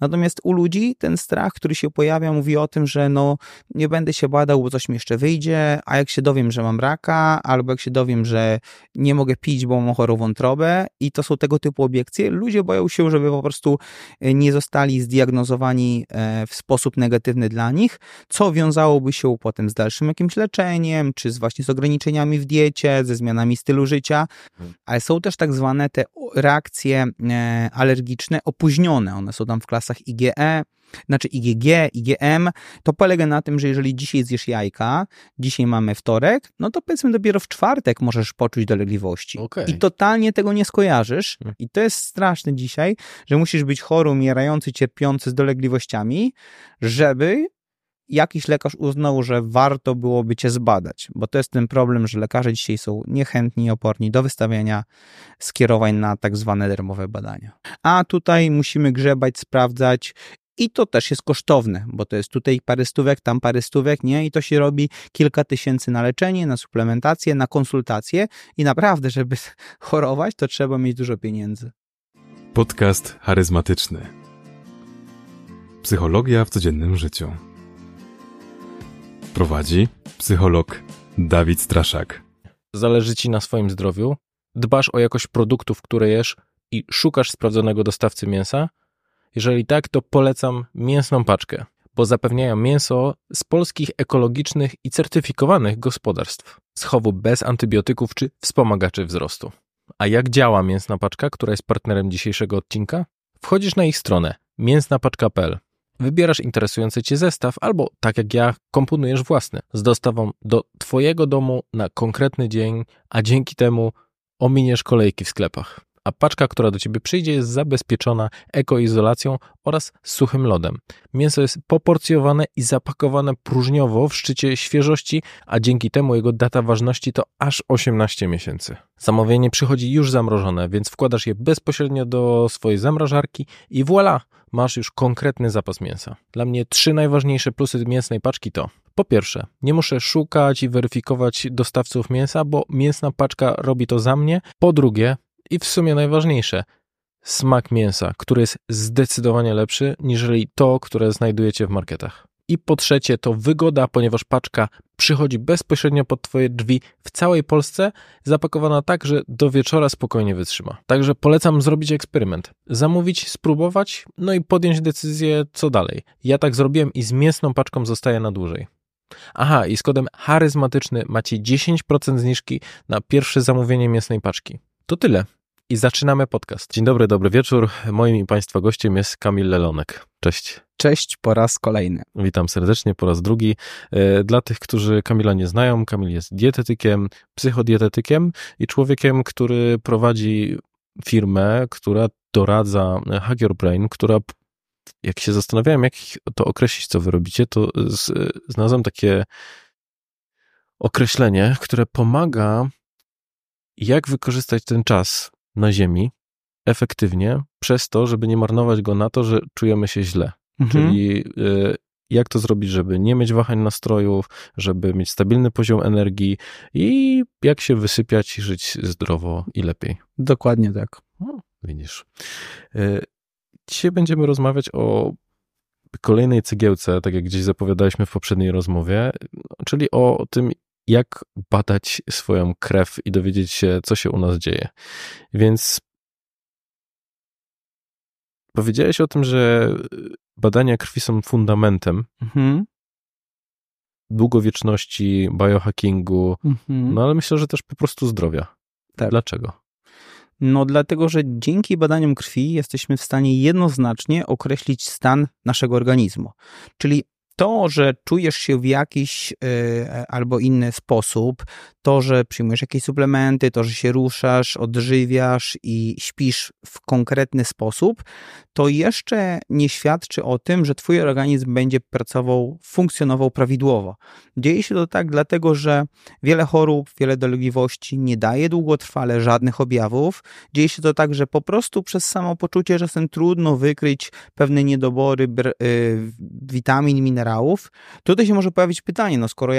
Natomiast u ludzi ten strach, który się pojawia, mówi o tym, że no nie będę się badał, bo coś mi jeszcze wyjdzie, a jak się dowiem, że mam raka, albo jak się dowiem, że nie mogę pić, bo mam chorą wątrobę i to są tego typu obiekcje, ludzie boją się, żeby po prostu nie zostali zdiagnozowani w sposób negatywny dla nich, co wiązałoby się potem z dalszym jakimś leczeniem, czy właśnie z ograniczeniami w diecie, ze zmianami stylu życia, ale są też tak zwane te reakcje alergiczne opóźnione, one są tam w klasach IgE, znaczy IgG, IgM, to polega na tym, że jeżeli dzisiaj zjesz jajka, dzisiaj mamy wtorek, no to powiedzmy dopiero w czwartek możesz poczuć dolegliwości. Okay. I totalnie tego nie skojarzysz. I to jest straszne dzisiaj, że musisz być chory, umierający, cierpiący z dolegliwościami, żeby jakiś lekarz uznał, że warto byłoby cię zbadać, bo to jest ten problem, że lekarze dzisiaj są niechętni i oporni do wystawiania skierowań na tak zwane darmowe badania. A tutaj musimy grzebać, sprawdzać i to też jest kosztowne, bo to jest tutaj parę stówek, tam parę stówek, nie? I to się robi kilka tysięcy na leczenie, na suplementację, na konsultacje i naprawdę, żeby chorować, to trzeba mieć dużo pieniędzy. Podcast charyzmatyczny. Psychologia w codziennym życiu. Prowadzi psycholog Dawid Straszak. Zależy ci na swoim zdrowiu? Dbasz o jakość produktów, które jesz i szukasz sprawdzonego dostawcy mięsa? Jeżeli tak, to polecam Mięsną Paczkę, bo zapewniają mięso z polskich ekologicznych i certyfikowanych gospodarstw, z chowu bez antybiotyków czy wspomagaczy wzrostu. A jak działa Mięsna Paczka, która jest partnerem dzisiejszego odcinka? Wchodzisz na ich stronę mięsnapaczka.pl. Wybierasz interesujący cię zestaw albo, tak jak ja, komponujesz własny z dostawą do twojego domu na konkretny dzień, a dzięki temu ominiesz kolejki w sklepach. A paczka, która do ciebie przyjdzie, jest zabezpieczona ekoizolacją oraz suchym lodem. Mięso jest poporcjowane i zapakowane próżniowo w szczycie świeżości, a dzięki temu jego data ważności to aż 18 miesięcy. Zamówienie przychodzi już zamrożone, więc wkładasz je bezpośrednio do swojej zamrażarki i voilà! Masz już konkretny zapas mięsa. Dla mnie 3 najważniejsze plusy Mięsnej Paczki to: po pierwsze, nie muszę szukać i weryfikować dostawców mięsa, bo Mięsna Paczka robi to za mnie. Po drugie, i w sumie najważniejsze, smak mięsa, który jest zdecydowanie lepszy niż to, które znajdujecie w marketach. I po trzecie, to wygoda, ponieważ paczka przychodzi bezpośrednio pod twoje drzwi w całej Polsce, zapakowana tak, że do wieczora spokojnie wytrzyma. Także polecam zrobić eksperyment. Zamówić, spróbować, no i podjąć decyzję, co dalej. Ja tak zrobiłem i z Mięsną Paczką zostaję na dłużej. Aha, i z kodem charyzmatyczny macie 10% zniżki na pierwsze zamówienie Mięsnej Paczki. To tyle. I zaczynamy podcast. Dzień dobry, dobry wieczór. Moim i Państwa gościem jest Kamil Lelonek. Cześć. Cześć po raz kolejny. Witam serdecznie po raz drugi. Dla tych, którzy Kamila nie znają, Kamil jest dietetykiem, psychodietetykiem i człowiekiem, który prowadzi firmę, która doradza Hack Your Brain, która, jak się zastanawiałem, jak to określić, co wy robicie, to znalazłem takie określenie, które pomaga, jak wykorzystać ten czas na ziemi efektywnie, przez to, żeby nie marnować go na to, że czujemy się źle. Czyli jak to zrobić, żeby nie mieć wahań nastrojów, żeby mieć stabilny poziom energii i jak się wysypiać i żyć zdrowo i lepiej. Dokładnie tak. Widzisz. Dzisiaj będziemy rozmawiać o kolejnej cegiełce, tak jak gdzieś zapowiadaliśmy w poprzedniej rozmowie, czyli o tym, jak badać swoją krew i dowiedzieć się, co się u nas dzieje. Więc powiedziałeś o tym, że badania krwi są fundamentem długowieczności, biohackingu, no ale myślę, że też po prostu zdrowia. Tak. Dlaczego? No dlatego, że dzięki badaniom krwi jesteśmy w stanie jednoznacznie określić stan naszego organizmu. Czyli to, że czujesz się w jakiś albo inny sposób, to, że przyjmujesz jakieś suplementy, to, że się ruszasz, odżywiasz i śpisz w konkretny sposób, to jeszcze nie świadczy o tym, że twój organizm będzie pracował, funkcjonował prawidłowo. Dzieje się to tak dlatego, że wiele chorób, wiele dolegliwości nie daje długotrwale żadnych objawów. Dzieje się to tak, że po prostu przez samopoczucie czasem trudno wykryć pewne niedobory witamin, minerałów. Tutaj się może pojawić pytanie, no skoro ja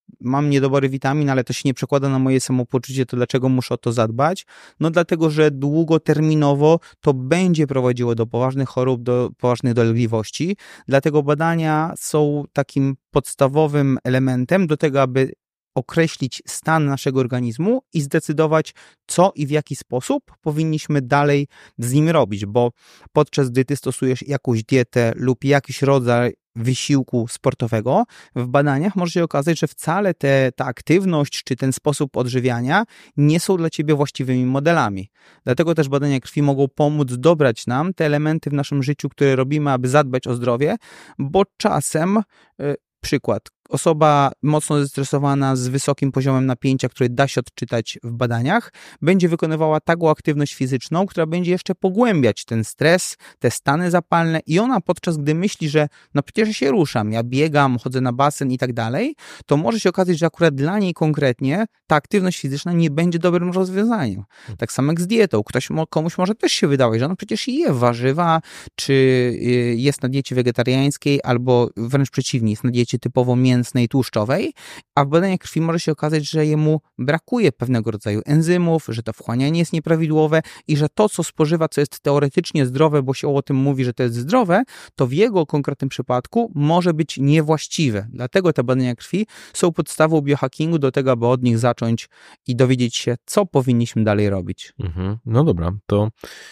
mam niedobory witamin, ale to się nie przekłada na moje samopoczucie, to dlaczego muszę o to zadbać? No dlatego, że długoterminowo to będzie prowadziło do poważnych chorób, do poważnych dolegliwości. Dlatego badania są takim podstawowym elementem do tego, aby określić stan naszego organizmu i zdecydować, co i w jaki sposób powinniśmy dalej z nim robić, bo podczas gdy ty stosujesz jakąś dietę lub jakiś rodzaj wysiłku sportowego, w badaniach może się okazać, że wcale ta aktywność czy ten sposób odżywiania nie są dla ciebie właściwymi modelami. Dlatego też badania krwi mogą pomóc dobrać nam te elementy w naszym życiu, które robimy, aby zadbać o zdrowie, bo czasem przykład. Osoba mocno zestresowana z wysokim poziomem napięcia, który da się odczytać w badaniach, będzie wykonywała taką aktywność fizyczną, która będzie jeszcze pogłębiać ten stres, te stany zapalne i ona podczas gdy myśli, że no przecież się ruszam, ja biegam, chodzę na basen i tak dalej, to może się okazać, że akurat dla niej konkretnie ta aktywność fizyczna nie będzie dobrym rozwiązaniem. Tak samo jak z dietą. Komuś może też się wydawać, że no przecież je warzywa, czy jest na diecie wegetariańskiej, albo wręcz przeciwnie, jest na diecie typowo mięsnej, tłuszczowej, a w badaniach krwi może się okazać, że jemu brakuje pewnego rodzaju enzymów, że to wchłanianie jest nieprawidłowe i że to, co spożywa, co jest teoretycznie zdrowe, bo się o tym mówi, że to jest zdrowe, to w jego konkretnym przypadku może być niewłaściwe. Dlatego te badania krwi są podstawą biohackingu do tego, aby od nich zacząć i dowiedzieć się, co powinniśmy dalej robić. No dobra, to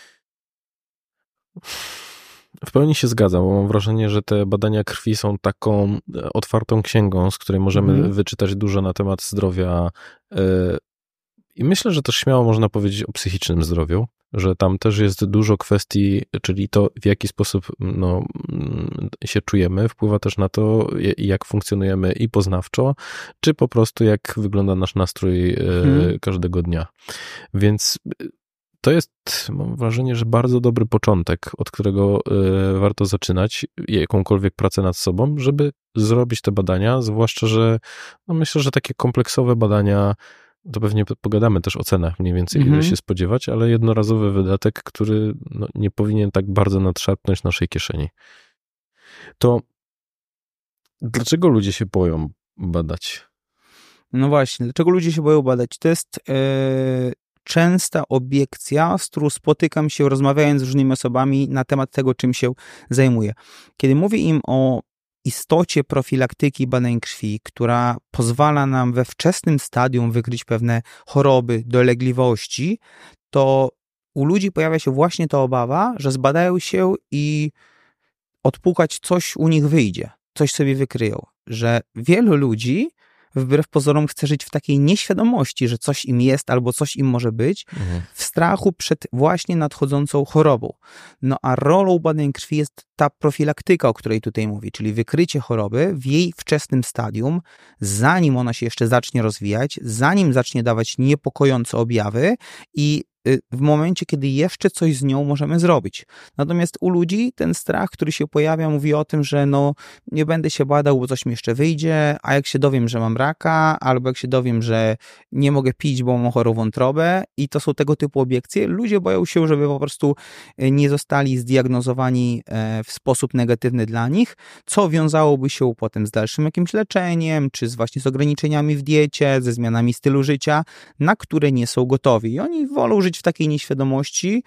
w pełni się zgadzam, bo mam wrażenie, że te badania krwi są taką otwartą księgą, z której możemy wyczytać dużo na temat zdrowia i myślę, że też śmiało można powiedzieć o psychicznym zdrowiu, że tam też jest dużo kwestii, czyli to, w jaki sposób się czujemy, wpływa też na to, jak funkcjonujemy i poznawczo, czy po prostu jak wygląda nasz nastrój każdego dnia. Więc to jest, mam wrażenie, że bardzo dobry początek, od którego warto zaczynać jakąkolwiek pracę nad sobą, żeby zrobić te badania, zwłaszcza, że myślę, że takie kompleksowe badania, to pewnie pogadamy też o cenach mniej więcej, ile się spodziewać, ale jednorazowy wydatek, który nie powinien tak bardzo nadszarpnąć naszej kieszeni. To dlaczego ludzie się boją badać? No właśnie, dlaczego ludzie się boją badać? To jest częsta obiekcja, z którą spotykam się rozmawiając z różnymi osobami na temat tego, czym się zajmuję. Kiedy mówię im o istocie profilaktyki badań krwi, która pozwala nam we wczesnym stadium wykryć pewne choroby, dolegliwości, to u ludzi pojawia się właśnie ta obawa, że zbadają się i odpukać coś u nich wyjdzie, coś sobie wykryją. Że wielu ludzi wbrew pozorom chce żyć w takiej nieświadomości, że coś im jest albo coś im może być, w strachu przed właśnie nadchodzącą chorobą. No a rolą badań krwi jest ta profilaktyka, o której tutaj mówię, czyli wykrycie choroby w jej wczesnym stadium, zanim ona się jeszcze zacznie rozwijać, zanim zacznie dawać niepokojące objawy i w momencie, kiedy jeszcze coś z nią możemy zrobić. Natomiast u ludzi ten strach, który się pojawia, mówi o tym, że no nie będę się badał, bo coś mi jeszcze wyjdzie, a jak się dowiem, że mam raka, albo jak się dowiem, że nie mogę pić, bo mam chorą wątrobę i to są tego typu obiekcje, ludzie boją się, żeby po prostu nie zostali zdiagnozowani w sposób negatywny dla nich, co wiązałoby się potem z dalszym jakimś leczeniem, czy właśnie z ograniczeniami w diecie, ze zmianami stylu życia, na które nie są gotowi. I oni wolą żyć w takiej nieświadomości.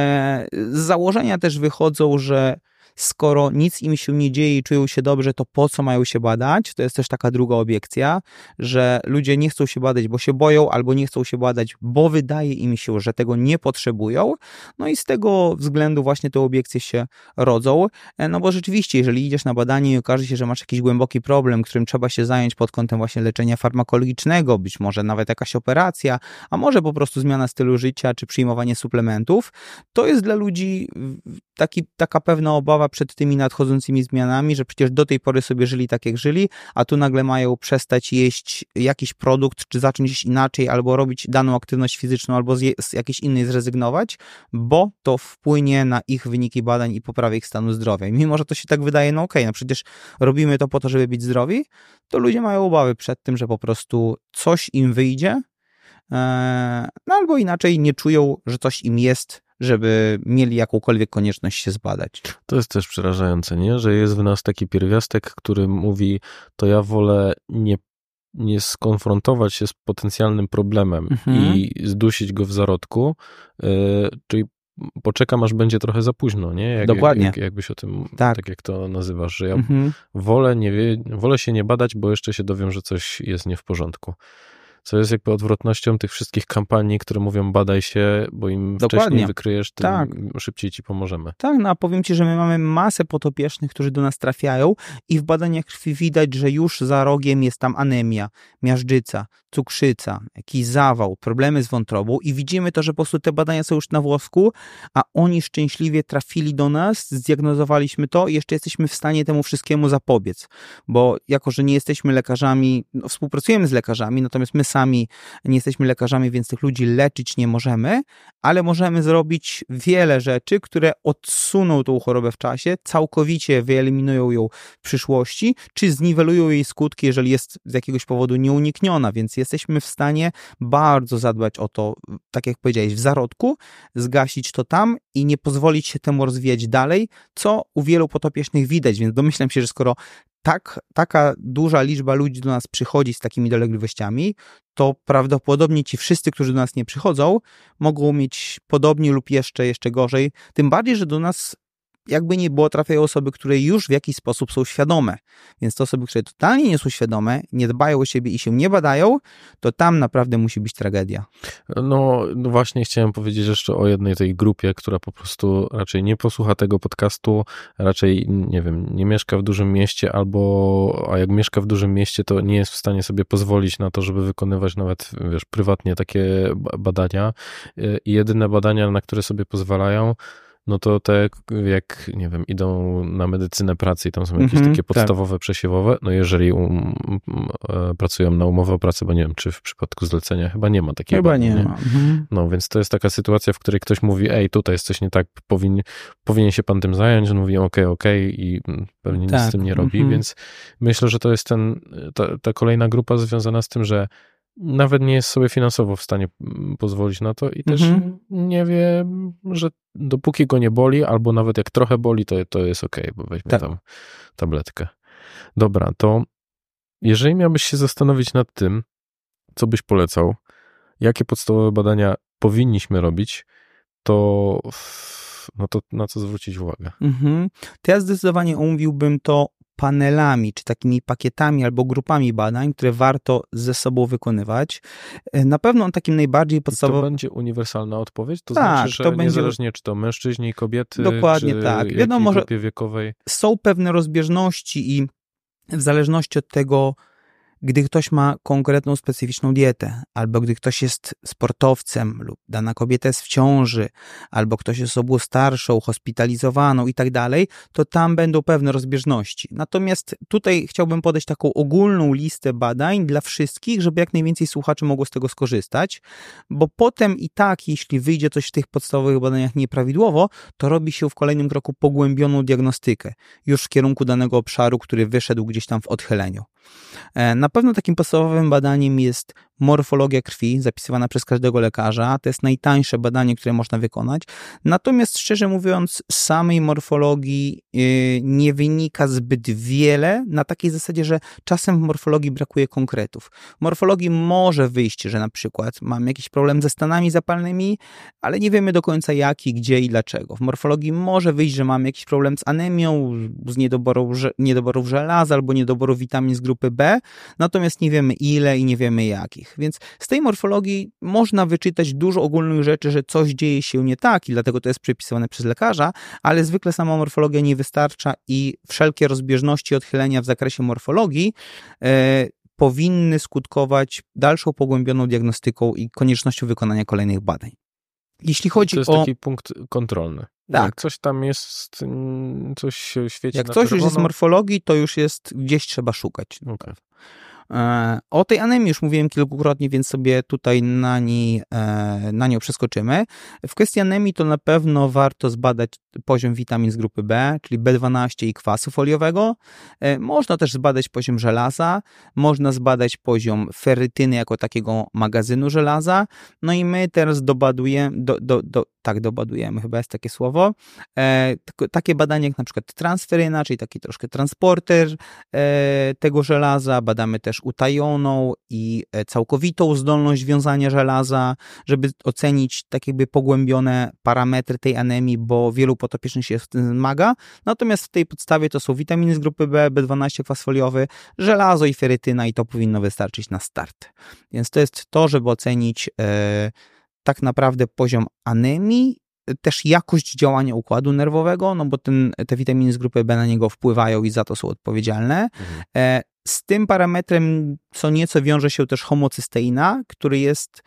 Z założenia też wychodzą, że skoro nic im się nie dzieje i czują się dobrze, to po co mają się badać? To jest też taka druga obiekcja, że ludzie nie chcą się badać, bo się boją, albo nie chcą się badać, bo wydaje im się, że tego nie potrzebują. No i z tego względu właśnie te obiekcje się rodzą. No bo rzeczywiście, jeżeli idziesz na badanie i okaże się, że masz jakiś głęboki problem, którym trzeba się zająć pod kątem właśnie leczenia farmakologicznego, być może nawet jakaś operacja, a może po prostu zmiana stylu życia, czy przyjmowanie suplementów, to jest dla ludzi taka pewna obawa przed tymi nadchodzącymi zmianami, że przecież do tej pory sobie żyli tak, jak żyli, a tu nagle mają przestać jeść jakiś produkt, czy zacząć jeść inaczej, albo robić daną aktywność fizyczną, albo z jakiejś innej zrezygnować, bo to wpłynie na ich wyniki badań i poprawę ich stanu zdrowia. I mimo że to się tak wydaje, no okej, no przecież robimy to po to, żeby być zdrowi, to ludzie mają obawy przed tym, że po prostu coś im wyjdzie, no albo inaczej nie czują, że coś im jest, żeby mieli jakąkolwiek konieczność się zbadać. To jest też przerażające, nie? Że jest w nas taki pierwiastek, który mówi, to ja wolę nie nie skonfrontować się z potencjalnym problemem i zdusić go w zarodku, czyli poczekam, aż będzie trochę za późno, nie? Dokładnie. Jakbyś o tym, tak jak to nazywasz, że ja wolę się nie badać, bo jeszcze się dowiem, że coś jest nie w porządku. Co jest jakby odwrotnością tych wszystkich kampanii, które mówią badaj się, bo im wcześniej wykryjesz, tym szybciej ci pomożemy. Tak, no a powiem ci, że my mamy masę podopiecznych, którzy do nas trafiają i w badaniach krwi widać, że już za rogiem jest tam anemia, miażdżyca, cukrzyca, jakiś zawał, problemy z wątrobą i widzimy to, że po prostu te badania są już na włosku, a oni szczęśliwie trafili do nas, zdiagnozowaliśmy to i jeszcze jesteśmy w stanie temu wszystkiemu zapobiec, bo jako, że nie jesteśmy lekarzami, współpracujemy z lekarzami, natomiast my sami nie jesteśmy lekarzami, więc tych ludzi leczyć nie możemy, ale możemy zrobić wiele rzeczy, które odsuną tą chorobę w czasie, całkowicie wyeliminują ją w przyszłości, czy zniwelują jej skutki, jeżeli jest z jakiegoś powodu nieunikniona, więc jesteśmy w stanie bardzo zadbać o to, tak jak powiedziałeś, w zarodku, zgasić to tam i nie pozwolić się temu rozwijać dalej, co u wielu podopiecznych widać, więc domyślam się, że skoro taka duża liczba ludzi do nas przychodzi z takimi dolegliwościami, to prawdopodobnie ci wszyscy, którzy do nas nie przychodzą, mogą mieć podobnie lub jeszcze gorzej. Tym bardziej, że do nas jakby nie było, trafiają osoby, które już w jakiś sposób są świadome. Więc te osoby, które totalnie nie są świadome, nie dbają o siebie i się nie badają, to tam naprawdę musi być tragedia. No właśnie chciałem powiedzieć jeszcze o jednej tej grupie, która po prostu raczej nie posłucha tego podcastu, raczej, nie wiem, nie mieszka w dużym mieście a jak mieszka w dużym mieście, to nie jest w stanie sobie pozwolić na to, żeby wykonywać nawet, prywatnie takie badania. I jedyne badania, na które sobie pozwalają, no to te, jak, nie wiem, idą na medycynę pracy i tam są jakieś takie podstawowe, przesiewowe, no jeżeli pracują na umowę o pracę, bo nie wiem, czy w przypadku zlecenia chyba nie ma takiego. Chyba nie ma. No, więc to jest taka sytuacja, w której ktoś mówi, tutaj jest coś nie tak, powinien się pan tym zająć, on mówi okej, i pewnie nic z tym nie robi, więc myślę, że to jest ta kolejna grupa związana z tym, że nawet nie jest sobie finansowo w stanie pozwolić na to i też nie wie, że dopóki go nie boli, albo nawet jak trochę boli, to jest okej, bo weźmie tam tabletkę. Dobra, to jeżeli miałbyś się zastanowić nad tym, co byś polecał, jakie podstawowe badania powinniśmy robić, to na co zwrócić uwagę? To ja zdecydowanie omówiłbym to panelami, czy takimi pakietami albo grupami badań, które warto ze sobą wykonywać. Na pewno takim najbardziej podstawowym... To będzie uniwersalna odpowiedź? To znaczy, że to niezależnie czy to mężczyźni, kobiety, dokładnie czy tak. Wiadomo, że grupie wiekowej? Są pewne rozbieżności i w zależności od tego, gdy ktoś ma konkretną, specyficzną dietę, albo gdy ktoś jest sportowcem lub dana kobieta jest w ciąży, albo ktoś jest osobą starszą, hospitalizowaną i tak dalej, to tam będą pewne rozbieżności. Natomiast tutaj chciałbym podać taką ogólną listę badań dla wszystkich, żeby jak najwięcej słuchaczy mogło z tego skorzystać, bo potem i tak, jeśli wyjdzie coś w tych podstawowych badaniach nieprawidłowo, to robi się w kolejnym kroku pogłębioną diagnostykę, już w kierunku danego obszaru, który wyszedł gdzieś tam w odchyleniu. Na pewno takim podstawowym badaniem jest morfologia krwi, zapisywana przez każdego lekarza. To jest najtańsze badanie, które można wykonać. Natomiast szczerze mówiąc, z samej morfologii nie wynika zbyt wiele, na takiej zasadzie, że czasem w morfologii brakuje konkretów. W morfologii może wyjść, że na przykład mamy jakiś problem ze stanami zapalnymi, ale nie wiemy do końca jaki, gdzie i dlaczego. W morfologii może wyjść, że mamy jakiś problem z anemią, z niedoborów żelaza albo niedoboru witamin z grupy B, natomiast nie wiemy ile i nie wiemy jakich. Więc z tej morfologii można wyczytać dużo ogólnych rzeczy, że coś dzieje się nie tak i dlatego to jest przepisywane przez lekarza, ale zwykle sama morfologia nie wystarcza i wszelkie rozbieżności, odchylenia w zakresie morfologii powinny skutkować dalszą pogłębioną diagnostyką i koniecznością wykonania kolejnych badań. Jeśli chodzi to jest taki punkt kontrolny. Tak. Jak coś tam jest, coś się świeci jak na coś czerwono, już jest z morfologii, to już jest, gdzieś trzeba szukać. Okay. O tej anemii już mówiłem kilkukrotnie, więc sobie tutaj na nią przeskoczymy. W kwestii anemii to na pewno warto zbadać poziom witamin z grupy B, czyli B12 i kwasu foliowego. Można też zbadać poziom żelaza, można zbadać poziom ferrytyny jako takiego magazynu żelaza. No i my teraz dobadujemy, chyba jest takie słowo. Takie badanie jak na przykład transferyna, czyli taki troszkę transporter tego żelaza. Badamy też też utajoną i całkowitą zdolność wiązania żelaza, żeby ocenić tak jakby pogłębione parametry tej anemii, bo wielu podopiecznych się w tym zmaga. Natomiast w tej podstawie to są witaminy z grupy B, B12 kwas foliowy, żelazo i ferytyna i to powinno wystarczyć na start. Więc to jest to, żeby ocenić tak naprawdę poziom anemii, też jakość działania układu nerwowego, no bo te witaminy z grupy B na niego wpływają i za to są odpowiedzialne. Z tym parametrem co nieco wiąże się też homocysteina, który jest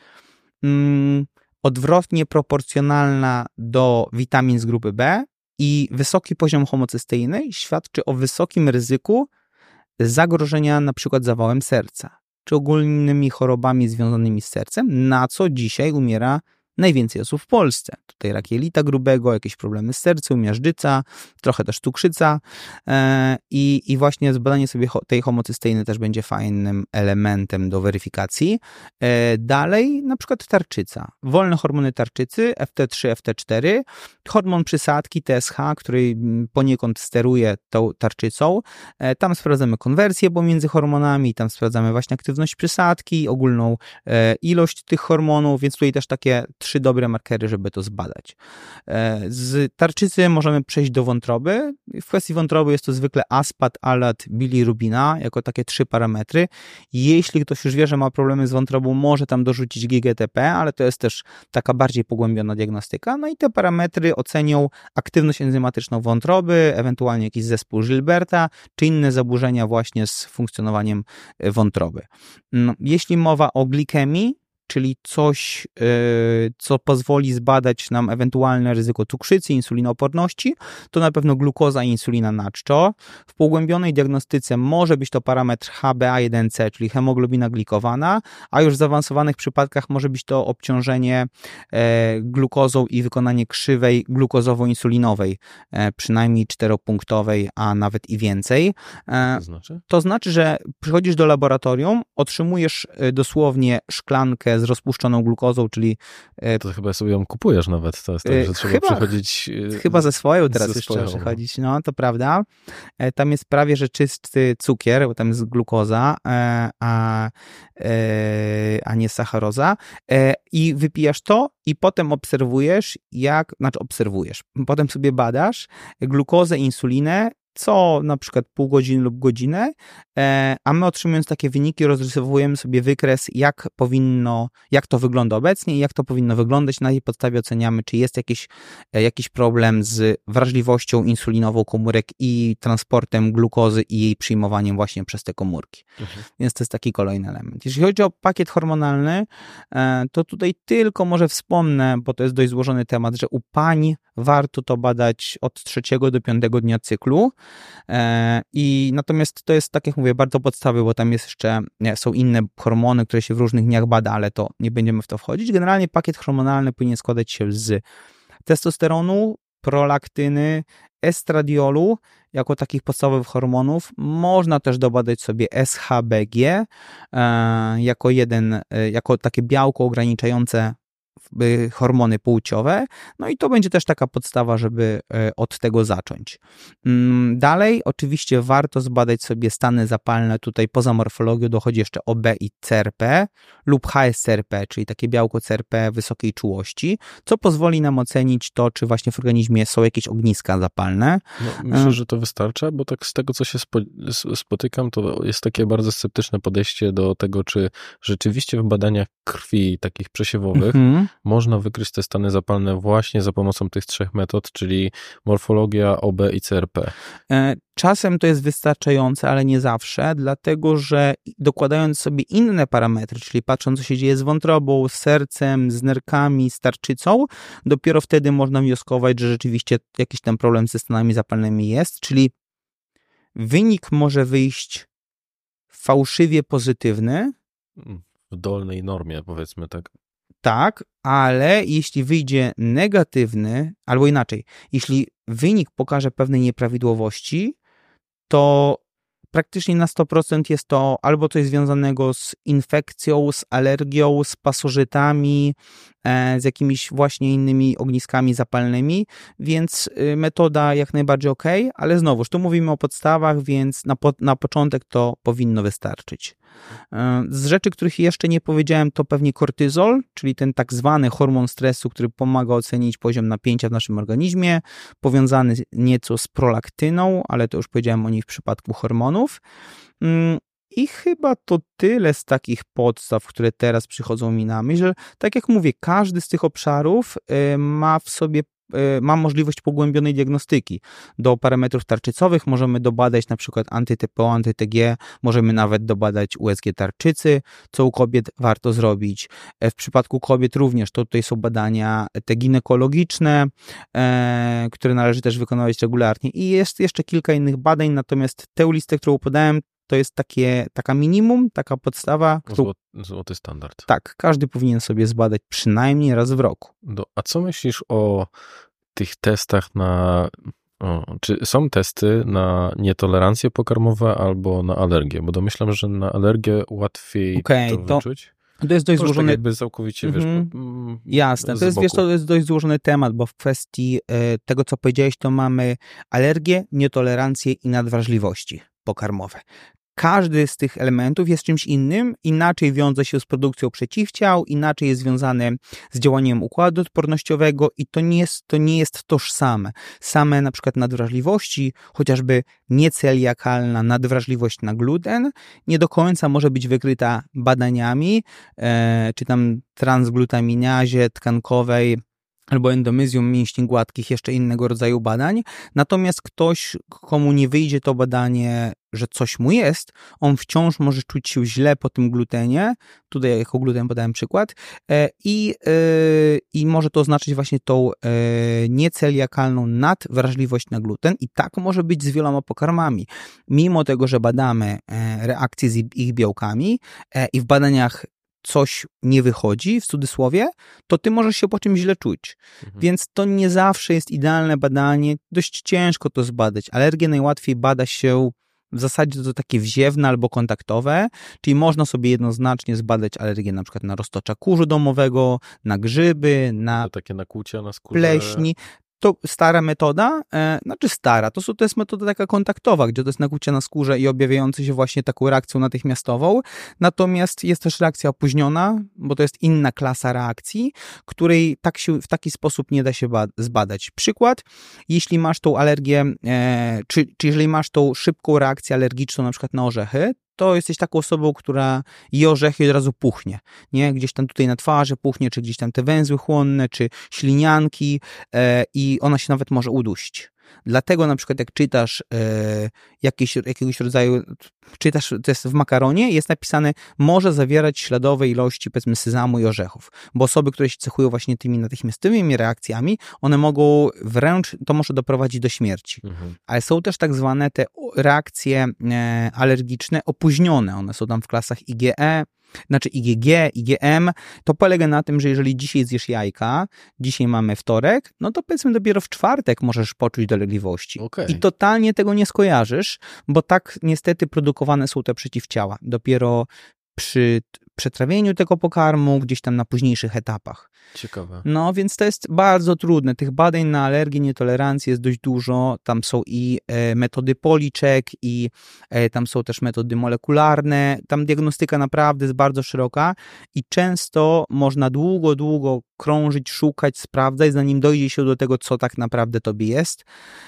odwrotnie proporcjonalna do witamin z grupy B i wysoki poziom homocysteiny świadczy o wysokim ryzyku zagrożenia na przykład zawałem serca, czy ogólnymi chorobami związanymi z sercem, na co dzisiaj umiera najwięcej osób w Polsce. Tutaj rak jelita grubego, jakieś problemy z sercem, miażdżyca, trochę też cukrzyca i właśnie zbadanie sobie tej homocysteiny też będzie fajnym elementem do weryfikacji. Dalej na przykład tarczyca. Wolne hormony tarczycy, FT3, FT4, hormon przysadki, TSH, który poniekąd steruje tą tarczycą. Tam sprawdzamy konwersję pomiędzy hormonami, tam sprawdzamy właśnie aktywność przysadki, ogólną ilość tych hormonów, więc tutaj też takie 3 dobre markery, żeby to zbadać. Z tarczycy możemy przejść do wątroby. W kwestii wątroby jest to zwykle aspat, alat, bilirubina, jako takie 3 parametry. Jeśli ktoś już wie, że ma problemy z wątrobą, może tam dorzucić GGTP, ale to jest też taka bardziej pogłębiona diagnostyka. No i te parametry ocenią aktywność enzymatyczną wątroby, ewentualnie jakiś zespół Gilberta, czy inne zaburzenia właśnie z funkcjonowaniem wątroby. Jeśli mowa o glikemii, czyli coś, co pozwoli zbadać nam ewentualne ryzyko cukrzycy, insulinooporności, to na pewno glukoza i insulina na czczo. W pogłębionej diagnostyce może być to parametr HbA1c, czyli hemoglobina glikowana, a już w zaawansowanych przypadkach może być to obciążenie glukozą i wykonanie krzywej glukozowo-insulinowej, przynajmniej 4-punktowej, a nawet i więcej. To znaczy, że przychodzisz do laboratorium, otrzymujesz dosłownie szklankę z rozpuszczoną glukozą, czyli... To chyba sobie ją kupujesz nawet, to jest tak, że trzeba przychodzić... Chyba ze swoją teraz już trzeba przychodzić, no to prawda. Tam jest prawie, że czysty cukier, bo tam jest glukoza, a nie sacharoza i wypijasz to i potem potem sobie badasz glukozę, insulinę, co na przykład pół godziny lub godzinę, a my otrzymując takie wyniki rozrysowujemy sobie wykres, jak to wygląda obecnie i jak to powinno wyglądać. Na tej podstawie oceniamy, czy jest jakiś problem z wrażliwością insulinową komórek i transportem glukozy i jej przyjmowaniem właśnie przez te komórki. Więc to jest taki kolejny element. Jeśli chodzi o pakiet hormonalny, to tutaj tylko może wspomnę, bo to jest dość złożony temat, że u pań warto to badać od 3 do 5 dnia cyklu. I natomiast to jest, tak jak mówię, bardzo podstawowe, bo tam jest jeszcze, są inne hormony, które się w różnych dniach bada, ale to nie będziemy w to wchodzić. Generalnie pakiet hormonalny powinien składać się z testosteronu, prolaktyny, estradiolu, jako takich podstawowych hormonów. Można też dobadać sobie SHBG jako takie białko ograniczające hormony płciowe, no i to będzie też taka podstawa, żeby od tego zacząć. Dalej oczywiście warto zbadać sobie stany zapalne, tutaj poza morfologią dochodzi jeszcze OB i CRP lub HSCRP, czyli takie białko CRP wysokiej czułości, co pozwoli nam ocenić to, czy właśnie w organizmie są jakieś ogniska zapalne. No, myślę, że to wystarcza, bo tak z tego, co się spotykam, to jest takie bardzo sceptyczne podejście do tego, czy rzeczywiście w badaniach krwi takich przesiewowych można wykryć te stany zapalne właśnie za pomocą tych 3 metod, czyli morfologia, OB i CRP. Czasem to jest wystarczające, ale nie zawsze, dlatego że dokładając sobie inne parametry, czyli patrząc, co się dzieje z wątrobą, z sercem, z nerkami, z tarczycą, dopiero wtedy można wnioskować, że rzeczywiście jakiś tam problem ze stanami zapalnymi jest, czyli wynik może wyjść fałszywie pozytywny. W dolnej normie, powiedzmy tak. Tak, ale jeśli wyjdzie negatywny, albo inaczej, jeśli wynik pokaże pewne nieprawidłowości, to praktycznie na 100% jest to albo coś związanego z infekcją, z alergią, z pasożytami, z jakimiś właśnie innymi ogniskami zapalnymi, więc metoda jak najbardziej okej, ale znowuż, tu mówimy o podstawach, więc na początek to powinno wystarczyć. Z rzeczy, których jeszcze nie powiedziałem, to pewnie kortyzol, czyli ten tak zwany hormon stresu, który pomaga ocenić poziom napięcia w naszym organizmie, powiązany nieco z prolaktyną, ale to już powiedziałem o niej w przypadku hormonów. I chyba to tyle z takich podstaw, które teraz przychodzą mi na myśl. Tak jak mówię, każdy z tych obszarów ma w sobie możliwość pogłębionej diagnostyki. Do parametrów tarczycowych możemy dobadać na przykład anty-TPO, anty-TG, możemy nawet dobadać USG tarczycy, co u kobiet warto zrobić. W przypadku kobiet również to tutaj są badania te ginekologiczne, które należy też wykonywać regularnie i jest jeszcze kilka innych badań, natomiast tę listę, którą podałem, to jest taka minimum, taka podstawa. Złoty standard. Tak, każdy powinien sobie zbadać przynajmniej raz w roku. A co myślisz o tych testach czy są testy na nietolerancje pokarmowe albo na alergię? Bo domyślam, że na alergię łatwiej to wyczuć. To jest dość złożony... Tak jakby całkowicie, Jasne, to jest dość złożony temat, bo w kwestii tego, co powiedziałeś, to mamy alergię, nietolerancje i nadwrażliwości pokarmowe. Każdy z tych elementów jest czymś innym, inaczej wiąże się z produkcją przeciwciał, inaczej jest związane z działaniem układu odpornościowego i to nie jest tożsame. Same na przykład nadwrażliwości, chociażby nieceliakalna nadwrażliwość na gluten, nie do końca może być wykryta badaniami, czy tam transglutaminazie tkankowej, albo endomyzium mięśni gładkich, jeszcze innego rodzaju badań. Natomiast ktoś, komu nie wyjdzie to badanie, że coś mu jest, on wciąż może czuć się źle po tym glutenie, tutaj jako gluten podałem przykład, i może to oznaczać właśnie tą nieceliakalną nadwrażliwość na gluten i tak może być z wieloma pokarmami. Mimo tego, że badamy reakcje z ich białkami i w badaniach coś nie wychodzi, w cudzysłowie, to ty możesz się po czymś źle czuć. Więc to nie zawsze jest idealne badanie, dość ciężko to zbadać. Alergię najłatwiej bada się w zasadzie to takie wziewne albo kontaktowe, czyli można sobie jednoznacznie zbadać alergię na przykład na roztocza kurzu domowego, na grzyby, na to takie nakłucia na skórze, pleśni. To stara metoda, to jest metoda taka kontaktowa, gdzie to jest nakłucie na skórze i objawiające się właśnie taką reakcją natychmiastową. Natomiast jest też reakcja opóźniona, bo to jest inna klasa reakcji, której w taki sposób nie da się zbadać. Przykład, jeśli masz tą alergię, czy jeżeli masz tą szybką reakcję alergiczną na przykład na orzechy, to jesteś taką osobą, która je orzechy i od razu puchnie, nie? Gdzieś tam tutaj na twarzy puchnie, czy gdzieś tam te węzły chłonne, czy ślinianki i ona się nawet może udusić. Dlatego na przykład jak czytasz jakiegoś rodzaju, czytasz, to jest w makaronie, jest napisane, może zawierać śladowe ilości, powiedzmy, sezamu i orzechów, bo osoby, które się cechują właśnie tymi natychmiastowymi reakcjami, one mogą wręcz, to może doprowadzić do śmierci. Ale są też tak zwane te reakcje alergiczne opóźnione, one są tam w klasach IgE, znaczy IgG, IgM, to polega na tym, że jeżeli dzisiaj zjesz jajka, dzisiaj mamy wtorek, no to powiedzmy dopiero w czwartek możesz poczuć dolegliwości. Okay. I totalnie tego nie skojarzysz, bo tak niestety produkowane są te przeciwciała. Dopiero przy przetrawieniu tego pokarmu, gdzieś tam na późniejszych etapach. Ciekawe. No, więc to jest bardzo trudne. Tych badań na alergię, nietolerancję jest dość dużo. Tam są i metody policzek, i tam są też metody molekularne. Tam diagnostyka naprawdę jest bardzo szeroka i często można długo krążyć, szukać, sprawdzać, zanim dojdzie się do tego, co tak naprawdę tobie jest.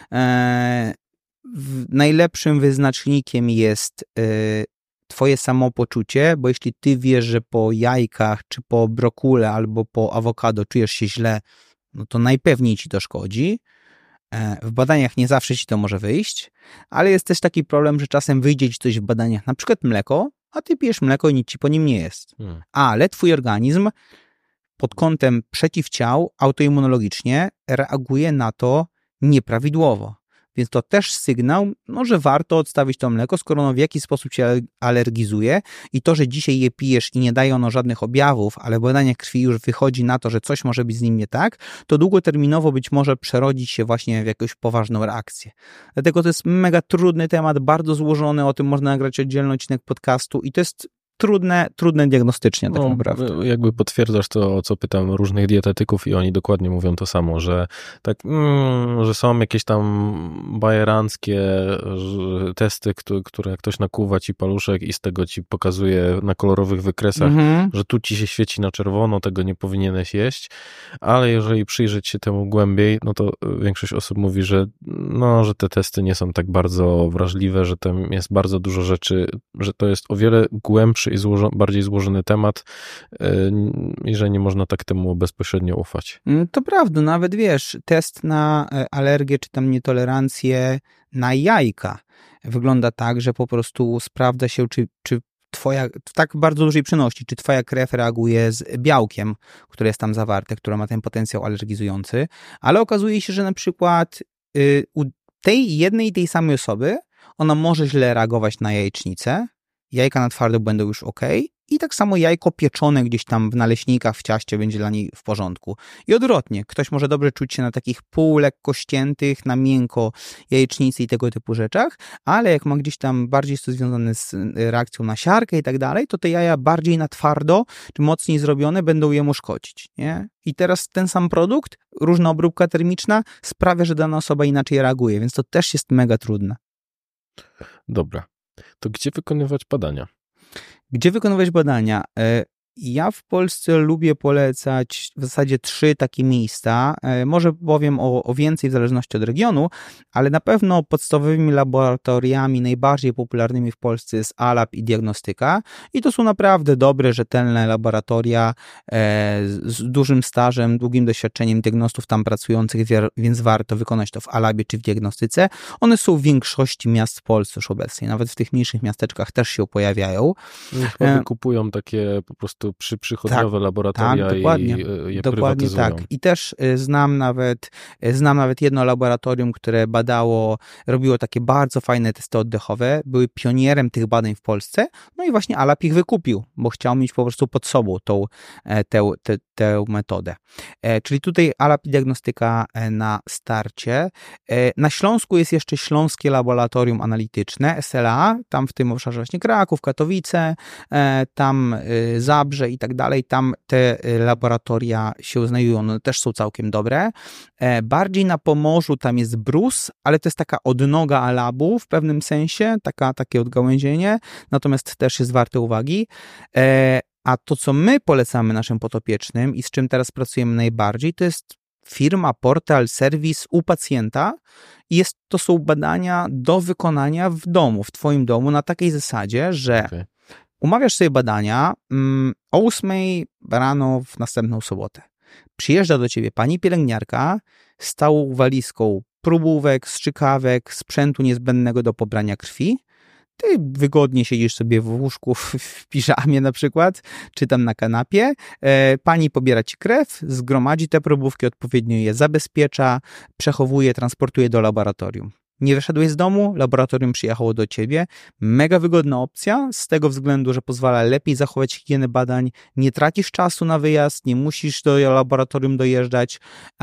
Najlepszym wyznacznikiem jest twoje samopoczucie, bo jeśli ty wiesz, że po jajkach, czy po brokule, albo po awokado czujesz się źle, no to najpewniej ci to szkodzi. W badaniach nie zawsze ci to może wyjść, ale jest też taki problem, że czasem wyjdzie ci coś w badaniach, na przykład mleko, a ty pijesz mleko i nic ci po nim nie jest. Ale twój organizm pod kątem przeciwciał autoimmunologicznie reaguje na to nieprawidłowo. Więc to też sygnał, no, że warto odstawić to mleko, skoro ono w jakiś sposób cię alergizuje i to, że dzisiaj je pijesz i nie daje ono żadnych objawów, ale badania krwi już wychodzi na to, że coś może być z nim nie tak, to długoterminowo być może przerodzić się właśnie w jakąś poważną reakcję. Dlatego to jest mega trudny temat, bardzo złożony, o tym można nagrać oddzielny odcinek podcastu i to jest trudne diagnostycznie tak naprawdę. Jakby potwierdzasz to, o co pytam różnych dietetyków i oni dokładnie mówią to samo, że tak, że są jakieś tam bajeranckie testy, które ktoś nakuwa ci paluszek i z tego ci pokazuje na kolorowych wykresach, że tu ci się świeci na czerwono, tego nie powinieneś jeść, ale jeżeli przyjrzeć się temu głębiej, no to większość osób mówi, że że te testy nie są tak bardzo wrażliwe, że tam jest bardzo dużo rzeczy, że to jest o wiele głębszy i bardziej złożony temat i że nie można tak temu bezpośrednio ufać. To prawda, nawet wiesz, test na alergię czy tam nietolerancję na jajka wygląda tak, że po prostu sprawdza się, czy twoja, w tak bardzo dużej przenośni, czy twoja krew reaguje z białkiem, które jest tam zawarte, które ma ten potencjał alergizujący, ale okazuje się, że na przykład u tej jednej i tej samej osoby ona może źle reagować na jajecznicę, jajka na twardo będą już ok i tak samo jajko pieczone gdzieś tam w naleśnikach, w ciaście będzie dla niej w porządku. I odwrotnie, ktoś może dobrze czuć się na takich półlekko ściętych, na miękko jajecznicy i tego typu rzeczach, ale jak ma gdzieś tam bardziej jest to związane z reakcją na siarkę i tak dalej, to te jaja bardziej na twardo, czy mocniej zrobione będą jemu szkodzić, nie? I teraz ten sam produkt, różna obróbka termiczna sprawia, że dana osoba inaczej reaguje, więc to też jest mega trudne. Dobra. To gdzie wykonywać badania? Gdzie wykonywać badania? Ja w Polsce lubię polecać w zasadzie 3 takie miejsca. Może powiem o więcej w zależności od regionu, ale na pewno podstawowymi laboratoriami najbardziej popularnymi w Polsce jest ALAB i Diagnostyka. I to są naprawdę dobre, rzetelne laboratoria z dużym stażem, długim doświadczeniem diagnostów tam pracujących, więc warto wykonać to w ALABie czy w Diagnostyce. One są w większości miast w Polsce już obecnie. Nawet w tych mniejszych miasteczkach też się pojawiają. Chyba wykupują takie po prostu przychodniowe laboratoria dokładnie, i je dokładnie prywatyzują. Tak. I też znam nawet jedno laboratorium, które robiło takie bardzo fajne testy oddechowe, były pionierem tych badań w Polsce, no i właśnie ALAB ich wykupił, bo chciał mieć po prostu pod sobą tę metodę. Czyli tutaj ALAB i Diagnostyka na starcie. Na Śląsku jest jeszcze Śląskie Laboratorium Analityczne, SLA, tam w tym obszarze właśnie Kraków, Katowice, tam Zabrze i tak dalej, tam te laboratoria się znajdują, one też są całkiem dobre. Bardziej na Pomorzu tam jest BRUS, ale to jest taka odnoga ALAB-u w pewnym sensie, takie odgałęzienie, natomiast też jest warte uwagi. A to, co my polecamy naszym podopiecznym i z czym teraz pracujemy najbardziej, to jest firma, portal, serwis u pacjenta i to są badania do wykonania w domu, w twoim domu, na takiej zasadzie, że umawiasz sobie badania o 8 rano w następną sobotę. Przyjeżdża do ciebie pani pielęgniarka z całą walizką próbówek, strzykawek, sprzętu niezbędnego do pobrania krwi. Ty wygodnie siedzisz sobie w łóżku w piżamie na przykład, czy tam na kanapie. Pani pobiera ci krew, zgromadzi te próbówki, odpowiednio je zabezpiecza, przechowuje, transportuje do laboratorium. Nie wyszedłeś z domu, laboratorium przyjechało do ciebie. Mega wygodna opcja z tego względu, że pozwala lepiej zachować higienę badań. Nie tracisz czasu na wyjazd, nie musisz do laboratorium dojeżdżać,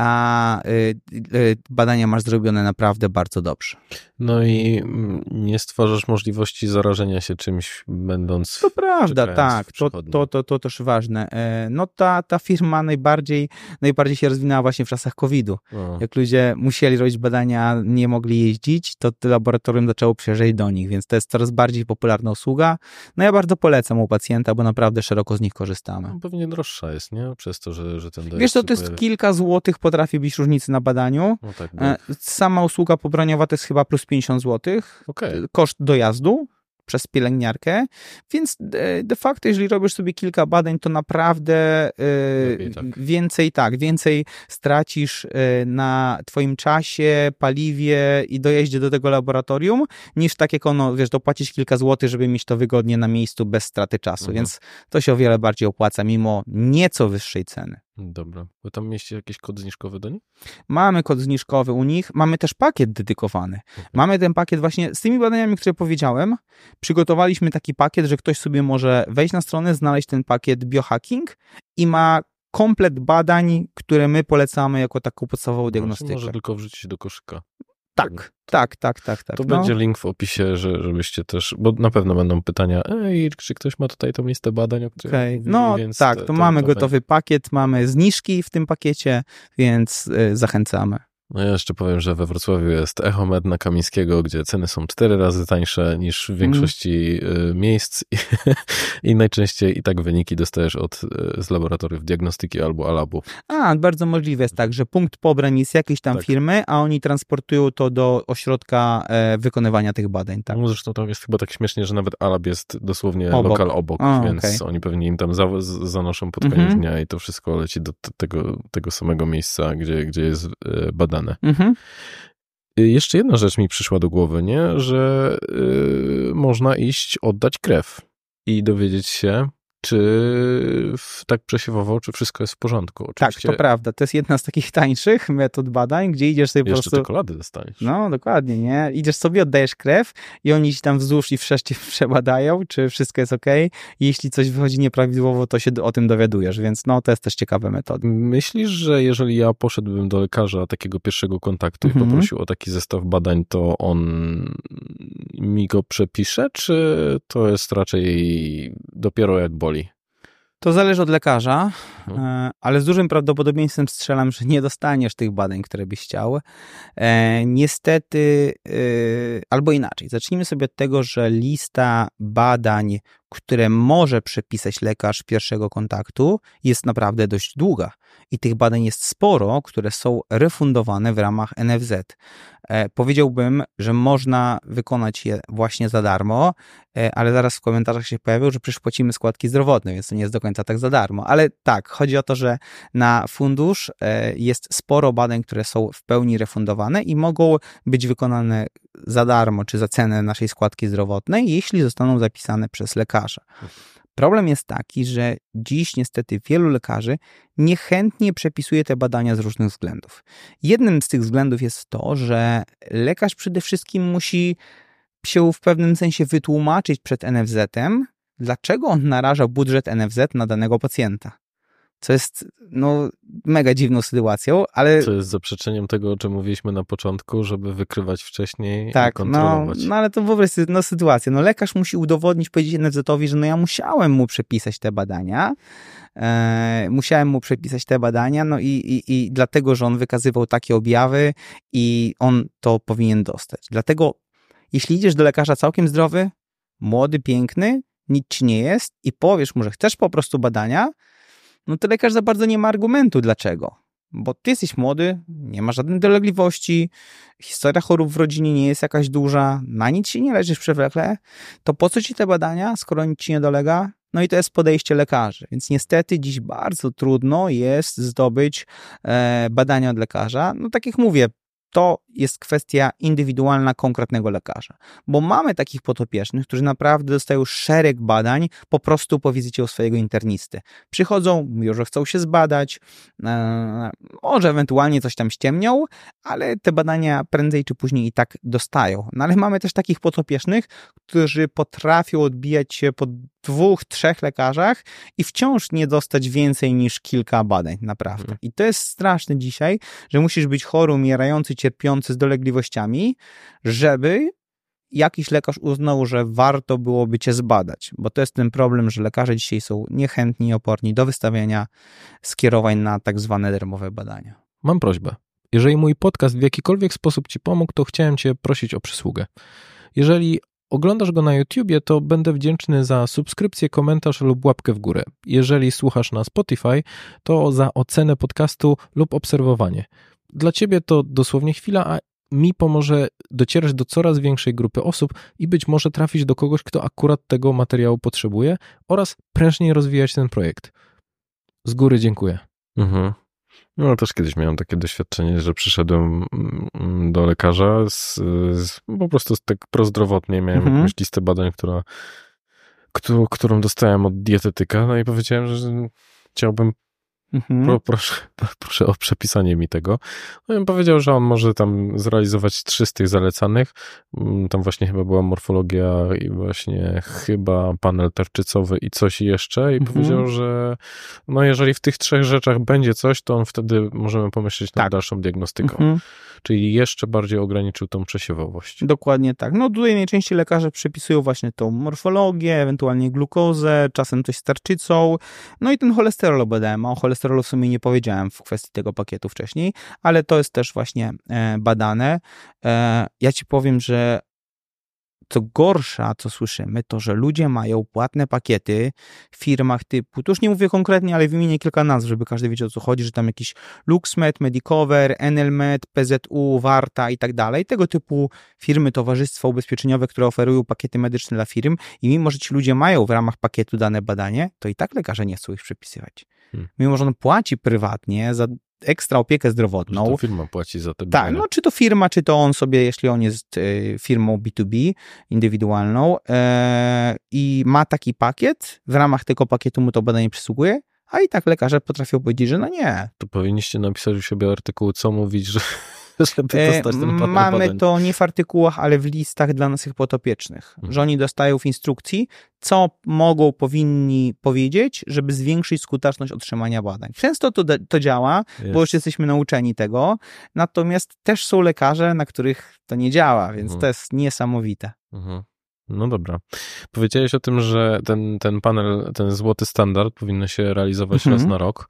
a badania masz zrobione naprawdę bardzo dobrze. No i nie stwarzasz możliwości zarażenia się czymś, będąc... To prawda, tak. To też ważne. No ta firma najbardziej się rozwinęła właśnie w czasach COVID-u. Jak ludzie musieli robić badania, nie mogli jeździć, to laboratorium zaczęło przyjeżdżać do nich, więc to jest coraz bardziej popularna usługa. No ja bardzo polecam u pacjenta, bo naprawdę szeroko z nich korzystamy. No, pewnie droższa jest, nie? Przez to, że ten... Wiesz co, to jest kilka złotych, potrafi być różnicy na badaniu. No tak, sama usługa pobraniowa to jest chyba plus 50 zł. Koszt dojazdu przez pielęgniarkę, więc de facto, jeżeli robisz sobie kilka badań, to naprawdę więcej stracisz na twoim czasie, paliwie i dojeździe do tego laboratorium, niż tak jak dopłacić kilka złotych, żeby mieć to wygodnie na miejscu bez straty czasu, więc to się o wiele bardziej opłaca, mimo nieco wyższej ceny. Dobra. Bo tam mieści jakiś kod zniżkowy do nich? Mamy kod zniżkowy u nich, mamy też pakiet dedykowany. Mamy ten pakiet właśnie z tymi badaniami, które powiedziałem. Przygotowaliśmy taki pakiet, że ktoś sobie może wejść na stronę, znaleźć ten pakiet biohacking i ma komplet badań, które my polecamy jako taką podstawową diagnostykę. Może tylko wrzucić do koszyka. Tak. To będzie link w opisie, żebyście też, bo na pewno będą pytania, czy ktoś ma tutaj tą listę badań, o której mówi, No więc tak, to mamy gotowy pakiet, mamy zniżki w tym pakiecie, więc zachęcamy. No ja jeszcze powiem, że we Wrocławiu jest Echomed na Kamińskiego, gdzie ceny są 4 razy tańsze niż w większości miejsc i najczęściej i tak wyniki dostajesz z laboratoriów diagnostyki albo Alabu. Bardzo możliwe jest tak, że punkt pobrań jest jakiejś tam firmy, a oni transportują to do ośrodka wykonywania tych badań. Tak? No zresztą to jest chyba tak śmiesznie, że nawet Alab jest dosłownie lokal obok, więc oni pewnie im tam zanoszą pod koniec dnia i to wszystko leci do tego samego miejsca, gdzie jest badane. Jeszcze jedna rzecz mi przyszła do głowy, nie? Że można iść oddać krew i dowiedzieć się, czy tak przesiewowo, czy wszystko jest w porządku. Oczywiście... Tak, to prawda. To jest jedna z takich tańszych metod badań, gdzie idziesz sobie po prostu... Jeszcze czekolady dostaniesz. No, dokładnie, nie? Idziesz sobie, oddajesz krew i oni ci tam wzdłuż i wszerz cię przebadają, czy wszystko jest okej. Jeśli coś wychodzi nieprawidłowo, to się o tym dowiadujesz, więc no, to jest też ciekawa metoda. Myślisz, że jeżeli ja poszedłbym do lekarza takiego pierwszego kontaktu i poprosił o taki zestaw badań, to on mi go przepisze, czy to jest raczej dopiero jak boli? To zależy od lekarza, ale z dużym prawdopodobieństwem strzelam, że nie dostaniesz tych badań, które byś chciał. Niestety, albo inaczej. Zacznijmy sobie od tego, że lista badań, które może przepisać lekarz pierwszego kontaktu, jest naprawdę dość długa. I tych badań jest sporo, które są refundowane w ramach NFZ. Powiedziałbym, że można wykonać je właśnie za darmo, ale zaraz w komentarzach się pojawią, że przecież płacimy składki zdrowotne, więc to nie jest do końca tak za darmo. Ale tak, chodzi o to, że na fundusz jest sporo badań, które są w pełni refundowane i mogą być wykonane za darmo, czy za cenę naszej składki zdrowotnej, jeśli zostaną zapisane przez lekarza. Problem jest taki, że dziś niestety wielu lekarzy niechętnie przepisuje te badania z różnych względów. Jednym z tych względów jest to, że lekarz przede wszystkim musi się w pewnym sensie wytłumaczyć przed NFZ-em, dlaczego on naraża budżet NFZ na danego pacjenta. Co jest mega dziwną sytuacją, ale... Co jest zaprzeczeniem tego, o czym mówiliśmy na początku, żeby wykrywać wcześniej i kontrolować. No ale to w ogóle jest sytuacja. Lekarz musi udowodnić, powiedzieć NFZ-owi, że ja musiałem mu przepisać te badania. I dlatego, że on wykazywał takie objawy i on to powinien dostać. Dlatego, jeśli idziesz do lekarza całkiem zdrowy, młody, piękny, nic ci nie jest i powiesz mu, że chcesz po prostu badania, no to lekarz za bardzo nie ma argumentu dlaczego. Bo ty jesteś młody, nie masz żadnej dolegliwości, historia chorób w rodzinie nie jest jakaś duża, na nic się nie leżysz przewlekle, to po co ci te badania, skoro nic ci nie dolega? No i to jest podejście lekarzy. Więc niestety dziś bardzo trudno jest zdobyć badania od lekarza. No tak jak mówię, to jest kwestia indywidualna konkretnego lekarza. Bo mamy takich podopiecznych, którzy naprawdę dostają szereg badań po prostu po wizycie u swojego internisty. Przychodzą, mówią, że chcą się zbadać, może ewentualnie coś tam ściemnią, ale te badania prędzej czy później i tak dostają. No ale mamy też takich podopiecznych, którzy potrafią odbijać się po 2-3 lekarzach i wciąż nie dostać więcej niż kilka badań, naprawdę. I to jest straszne dzisiaj, że musisz być chory, umierający, cierpiący z dolegliwościami, żeby jakiś lekarz uznał, że warto byłoby cię zbadać, bo to jest ten problem, że lekarze dzisiaj są niechętni i oporni do wystawiania skierowań na tak zwane darmowe badania. Mam prośbę. Jeżeli mój podcast w jakikolwiek sposób ci pomógł, to chciałem cię prosić o przysługę. Jeżeli oglądasz go na YouTubie, to będę wdzięczny za subskrypcję, komentarz lub łapkę w górę. Jeżeli słuchasz na Spotify, to za ocenę podcastu lub obserwowanie. Dla ciebie to dosłownie chwila, a mi pomoże docierać do coraz większej grupy osób i być może trafić do kogoś, kto akurat tego materiału potrzebuje oraz prężniej rozwijać ten projekt. Z góry dziękuję. No też kiedyś miałem takie doświadczenie, że przyszedłem do lekarza po prostu tak prozdrowotnie. Miałem jakąś listę badań, którą dostałem od dietetyka, no i powiedziałem, że chciałbym Proszę o przepisanie mi tego. No i on powiedział, że on może tam zrealizować 3 z tych zalecanych. Tam właśnie chyba była morfologia i właśnie chyba panel tarczycowy i coś jeszcze. I powiedział, że no jeżeli w tych 3 rzeczach będzie coś, to on wtedy możemy pomyśleć nad dalszą diagnostyką. Czyli jeszcze bardziej ograniczył tą przesiewowość. Dokładnie tak. No tutaj najczęściej lekarze przepisują właśnie tą morfologię, ewentualnie glukozę, czasem coś z tarczycą, no i ten cholesterol badałem. O cholesterolu w sumie nie powiedziałem w kwestii tego pakietu wcześniej, ale to jest też właśnie badane. Ja ci powiem, że co gorsza, co słyszymy, to, że ludzie mają płatne pakiety w firmach typu, tu już nie mówię konkretnie, ale wymienię kilka nazw, żeby każdy wiedział, o co chodzi, że tam jakiś LuxMed, Medicover, Enelmed, PZU, Warta i tak dalej. Tego typu firmy, towarzystwa ubezpieczeniowe, które oferują pakiety medyczne dla firm i mimo, że ci ludzie mają w ramach pakietu dane badanie, to i tak lekarze nie chcą ich przepisywać. Mimo, że on płaci prywatnie za ekstra opiekę zdrowotną. Że to firma płaci za te Tak, badania. no czy to firma, czy to on sobie, jeśli on jest firmą B2B, indywidualną i ma taki pakiet, w ramach tego pakietu mu to badanie przysługuje, a i tak lekarze potrafią powiedzieć, że no nie. To powinniście napisać u siebie artykuł, co mówić, żeby dostać ten panel Mamy badań. to nie w artykułach, ale w listach dla naszych podopiecznych, że oni dostają w instrukcji, co powinni powiedzieć, żeby zwiększyć skuteczność otrzymania badań. Często to działa, bo już jesteśmy nauczeni tego, natomiast też są lekarze, na których to nie działa, więc to jest niesamowite. No dobra. Powiedziałeś o tym, że ten panel, ten złoty standard powinno się realizować raz na rok.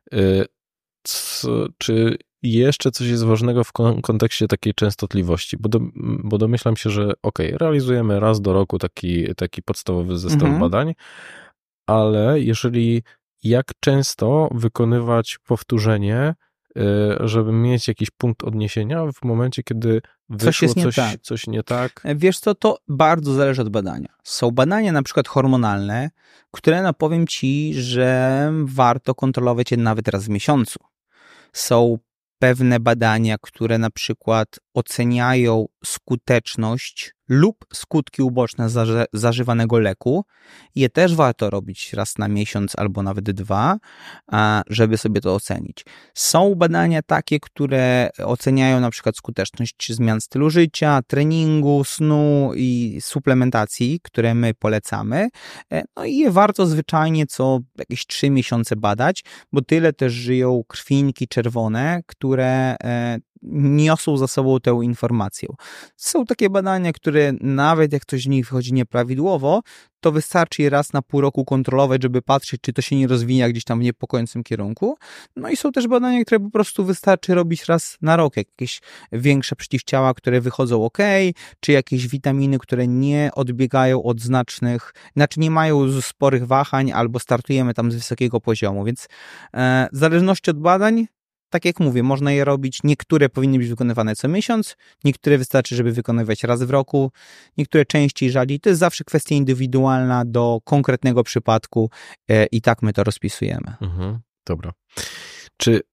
Czy jeszcze coś jest ważnego w kontekście takiej częstotliwości? Bo domyślam się, że realizujemy raz do roku taki podstawowy zestaw badań, ale jak często wykonywać powtórzenie, żeby mieć jakiś punkt odniesienia w momencie, kiedy wyszło coś nie tak? Wiesz co, to bardzo zależy od badania. Są badania na przykład hormonalne, które powiem ci, że warto kontrolować je nawet raz w miesiącu. Są pewne badania, które na przykład oceniają skuteczność lub skutki uboczne zażywanego leku. Je też warto robić raz na miesiąc albo nawet 2, żeby sobie to ocenić. Są badania takie, które oceniają na przykład skuteczność zmian stylu życia, treningu, snu i suplementacji, które my polecamy. No i je warto zwyczajnie co jakieś 3 miesiące badać, bo tyle też żyją krwinki czerwone, które niosą za sobą tę informację. Są takie badania, które nawet jak coś z nich wychodzi nieprawidłowo, to wystarczy je raz na pół roku kontrolować, żeby patrzeć, czy to się nie rozwija gdzieś tam w niepokojącym kierunku. No i są też badania, które po prostu wystarczy robić raz na rok. Jakieś większe przeciwciała, które wychodzą ok, czy jakieś witaminy, które nie odbiegają od znaczy nie mają sporych wahań, albo startujemy tam z wysokiego poziomu. Więc w zależności od badań, tak jak mówię, można je robić, niektóre powinny być wykonywane co miesiąc, niektóre wystarczy, żeby wykonywać raz w roku, niektóre częściej, rzadziej. To jest zawsze kwestia indywidualna do konkretnego przypadku i tak my to rozpisujemy. Dobra. Czy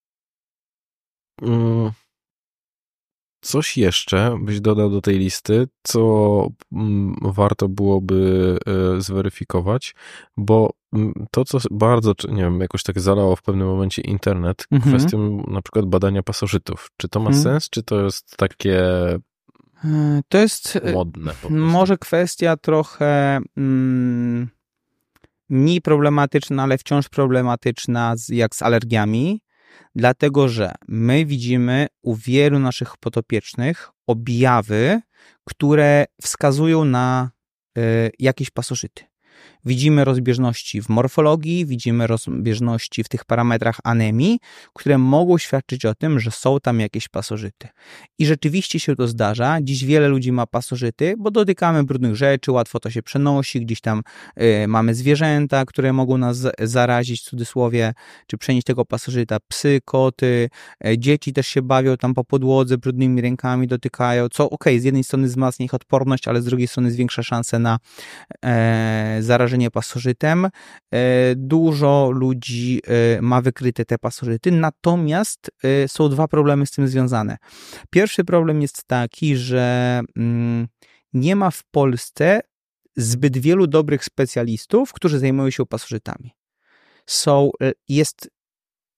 coś jeszcze byś dodał do tej listy, co warto byłoby zweryfikować, bo to, co bardzo, nie wiem, jakoś tak zalało w pewnym momencie internet, kwestią na przykład badania pasożytów. Czy to ma sens, czy to jest takie to jest modne? Może kwestia trochę mniej problematyczna, ale wciąż problematyczna jak z alergiami, dlatego że my widzimy u wielu naszych podopiecznych objawy, które wskazują na jakieś pasożyty. Widzimy rozbieżności w morfologii, widzimy rozbieżności w tych parametrach anemii, które mogą świadczyć o tym, że są tam jakieś pasożyty. I rzeczywiście się to zdarza. Dziś wiele ludzi ma pasożyty, bo dotykamy brudnych rzeczy, łatwo to się przenosi, gdzieś tam mamy zwierzęta, które mogą nas zarazić, w cudzysłowie, czy przenieść tego pasożyta, psy, koty, dzieci też się bawią tam po podłodze, brudnymi rękami dotykają, co z jednej strony wzmacnia ich odporność, ale z drugiej strony zwiększa szanse na zarażenie pasożytem. Dużo ludzi ma wykryte te pasożyty, natomiast są 2 problemy z tym związane. Pierwszy problem jest taki, że nie ma w Polsce zbyt wielu dobrych specjalistów, którzy zajmują się pasożytami. Jest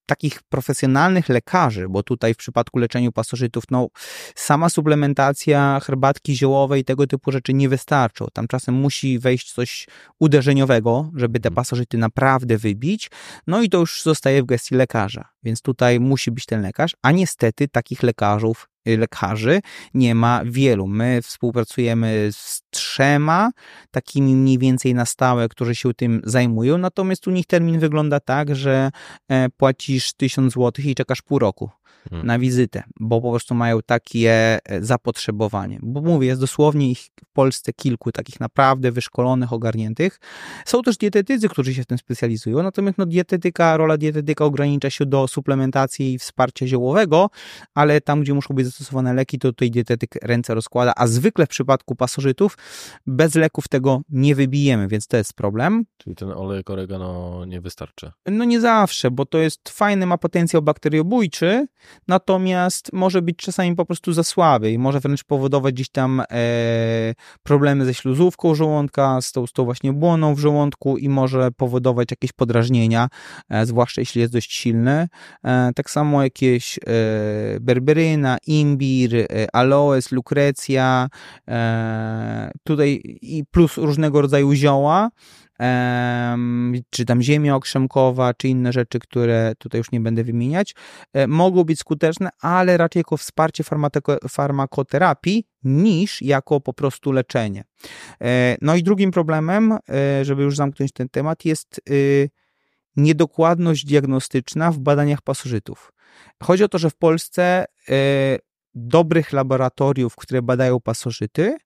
takich profesjonalnych lekarzy, bo tutaj w przypadku leczenia pasożytów, no sama suplementacja herbatki ziołowej i tego typu rzeczy nie wystarczą. Tam czasem musi wejść coś uderzeniowego, żeby te pasożyty naprawdę wybić, no i to już zostaje w gestii lekarza. Więc tutaj musi być ten lekarz, a niestety takich lekarzy nie ma wielu. My współpracujemy z 3 takimi mniej więcej na stałe, którzy się tym zajmują, natomiast u nich termin wygląda tak, że płacisz 1000 zł i czekasz pół roku na wizytę, bo po prostu mają takie zapotrzebowanie. Bo mówię, jest dosłownie ich w Polsce kilku takich naprawdę wyszkolonych, ogarniętych. Są też dietetycy, którzy się w tym specjalizują, natomiast no rola dietetyka ogranicza się do suplementacji i wsparcia ziołowego, ale tam, gdzie muszą być zastosowane leki, to tutaj dietetyk ręce rozkłada, a zwykle w przypadku pasożytów bez leków tego nie wybijemy, więc to jest problem. Czyli ten olejek oregano nie wystarczy? No nie zawsze, bo to jest fajny, ma potencjał bakteriobójczy, natomiast może być czasami po prostu za słaby i może wręcz powodować gdzieś tam problemy ze śluzówką żołądka, z tą właśnie błoną w żołądku i może powodować jakieś podrażnienia, zwłaszcza jeśli jest dość silny. Tak samo jakieś berberyna, imbir, aloes, lukrecja, tutaj i plus różnego rodzaju zioła, czy tam ziemia okrzemkowa, czy inne rzeczy, które tutaj już nie będę wymieniać, mogą być skuteczne, ale raczej jako wsparcie farmakoterapii niż jako po prostu leczenie. No i drugim problemem, żeby już zamknąć ten temat, jest niedokładność diagnostyczna w badaniach pasożytów. Chodzi o to, że w Polsce dobrych laboratoriów, które badają pasożyty,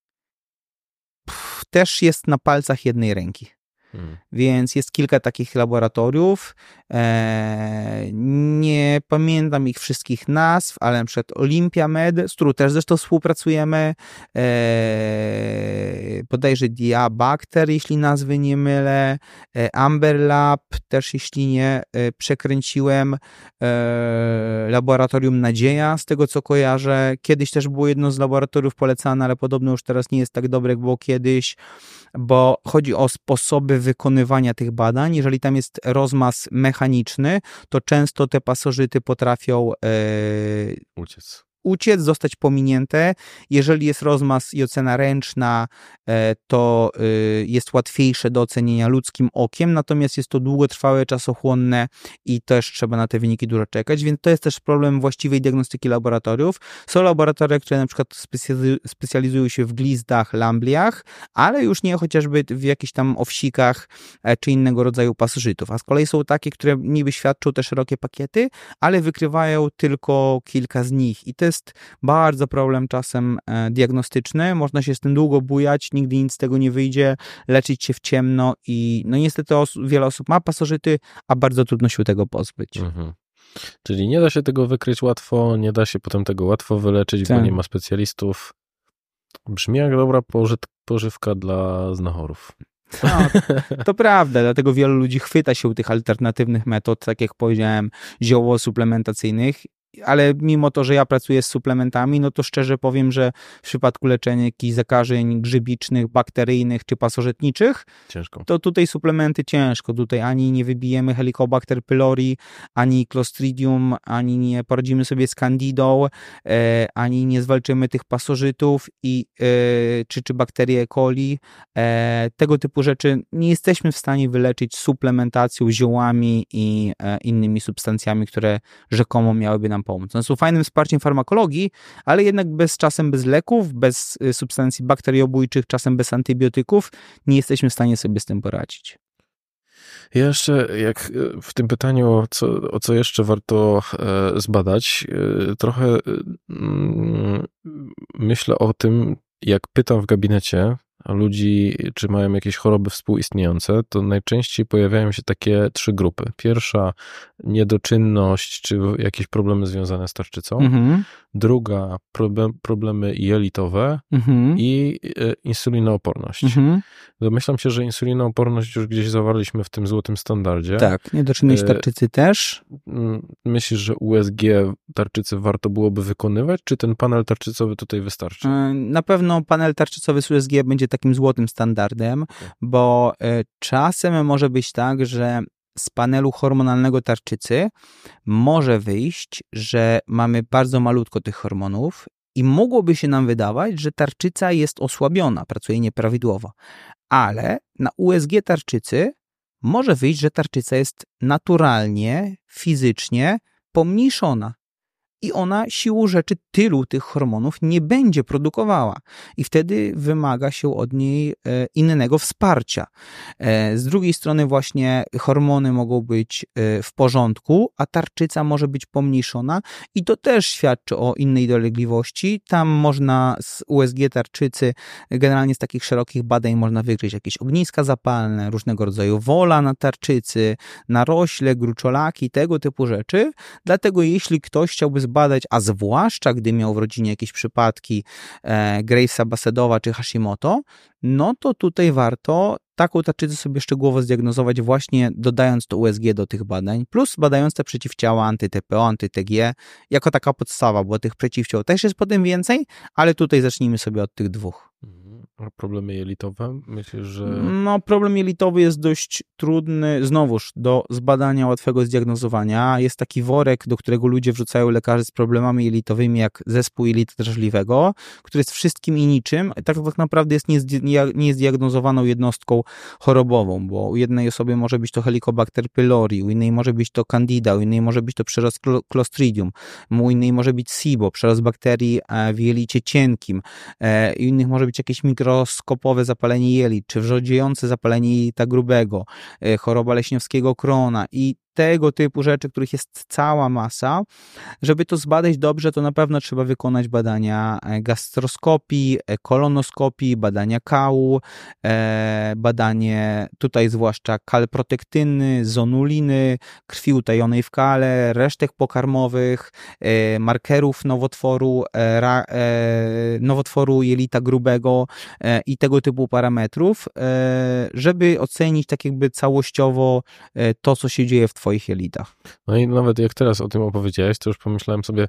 też jest na palcach jednej ręki. Więc jest kilka takich laboratoriów. Nie pamiętam ich wszystkich nazw, ale na przykład Olympia Med, z którą też zresztą współpracujemy. Bodajże Diabacter, jeśli nazwy nie mylę. Amber Lab, też jeśli nie przekręciłem. Laboratorium Nadzieja, z tego co kojarzę. Kiedyś też było jedno z laboratoriów polecane, ale podobno już teraz nie jest tak dobre, jak było kiedyś, bo chodzi o sposoby wykonywania tych badań. Jeżeli tam jest rozmaz mechaniczny, to często te pasożyty potrafią uciec, zostać pominięte. Jeżeli jest rozmaz i ocena ręczna, to jest łatwiejsze do ocenienia ludzkim okiem, natomiast jest to długotrwałe, czasochłonne i też trzeba na te wyniki dużo czekać, więc to jest też problem właściwej diagnostyki laboratoriów. Są laboratoria, które na przykład specjalizują się w glizdach, lambliach, ale już nie chociażby w jakichś tam owsikach czy innego rodzaju pasożytów. A z kolei są takie, które niby świadczą te szerokie pakiety, ale wykrywają tylko kilka z nich i to jest bardzo problem czasem diagnostyczny. Można się z tym długo bujać, nigdy nic z tego nie wyjdzie, leczyć się w ciemno i no niestety wiele osób ma pasożyty, a bardzo trudno się tego pozbyć. Mhm. Czyli nie da się tego wykryć łatwo, nie da się potem tego łatwo wyleczyć, bo nie ma specjalistów. Brzmi jak dobra pożywka dla znachorów. No, to prawda, dlatego wielu ludzi chwyta się tych alternatywnych metod, tak jak powiedziałem, ziołowo-suplementacyjnych, ale mimo to, że ja pracuję z suplementami, no to szczerze powiem, że w przypadku leczenia jakichś zakażeń grzybicznych, bakteryjnych czy pasożytniczych, ciężko. To tutaj suplementy ciężko. Tutaj ani nie wybijemy Helicobacter pylori, ani Clostridium, ani nie poradzimy sobie z Candidą, ani nie zwalczymy tych pasożytów czy bakterii E. coli. Tego typu rzeczy nie jesteśmy w stanie wyleczyć suplementacją, ziołami i innymi substancjami, które rzekomo miałyby nam pomóc. One są fajnym wsparciem farmakologii, ale jednak czasem bez leków, bez substancji bakteriobójczych, czasem bez antybiotyków nie jesteśmy w stanie sobie z tym poradzić. Ja jeszcze, jak w tym pytaniu, o co jeszcze warto zbadać, trochę myślę o tym, jak pytam w gabinecie ludzi, czy mają jakieś choroby współistniejące, to najczęściej pojawiają się takie 3 grupy. Pierwsza, niedoczynność, czy jakieś problemy związane z tarczycą. Druga, problemy jelitowe i insulinooporność. Domyślam się, że insulinooporność już gdzieś zawarliśmy w tym złotym standardzie. Tak, niedoczynność tarczycy też. Myślisz, że USG tarczycy warto byłoby wykonywać, czy ten panel tarczycowy tutaj wystarczy? Na pewno panel tarczycowy z USG będzie takim złotym standardem, bo czasem może być tak, że z panelu hormonalnego tarczycy może wyjść, że mamy bardzo malutko tych hormonów i mogłoby się nam wydawać, że tarczyca jest osłabiona, pracuje nieprawidłowo. Ale na USG tarczycy może wyjść, że tarczyca jest naturalnie, fizycznie pomniejszona. I ona siłą rzeczy tylu tych hormonów nie będzie produkowała. I wtedy wymaga się od niej innego wsparcia. Z drugiej strony właśnie hormony mogą być w porządku, a tarczyca może być pomniejszona i to też świadczy o innej dolegliwości. Tam można z USG tarczycy, generalnie z takich szerokich badań można wykryć jakieś ogniska zapalne, różnego rodzaju wola na tarczycy, narośle, gruczolaki, tego typu rzeczy. Dlatego jeśli ktoś chciałby zbadać, a zwłaszcza gdy miał w rodzinie jakieś przypadki Gravesa, Basedowa czy Hashimoto, no to tutaj warto taką tarczycę sobie szczegółowo zdiagnozować właśnie dodając to USG do tych badań, plus badając te przeciwciała anty-TPO, anty-TG, jako taka podstawa, bo tych przeciwciał też jest potem więcej, ale tutaj zacznijmy sobie od tych dwóch. A problemy jelitowe? Myślę, że... No, problem jelitowy jest dość trudny, znowuż, do zbadania, łatwego zdiagnozowania. Jest taki worek, do którego ludzie wrzucają lekarzy z problemami jelitowymi, jak zespół jelita drażliwego, który jest wszystkim i niczym. Tak naprawdę jest niezdiagnozowaną jednostką chorobową, bo u jednej osoby może być to Helicobacter pylori, u innej może być to Candida, u innej może być to przerost Clostridium, u innej może być SIBO, przerost bakterii w jelicie cienkim, u innych może być jakieś mikroskopowe zapalenie jelit, czy wrzodziejące zapalenie jelita grubego, choroba leśniowskiego Crohna i tego typu rzeczy, których jest cała masa. Żeby to zbadać dobrze, to na pewno trzeba wykonać badania gastroskopii, kolonoskopii, badania kału, badanie tutaj zwłaszcza kalprotektyny, zonuliny, krwi utajonej w kale, resztek pokarmowych, markerów nowotworu jelita grubego i tego typu parametrów, żeby ocenić tak jakby całościowo to, co się dzieje w twoich jelitach. No i nawet jak teraz o tym opowiedziałeś, to już pomyślałem sobie,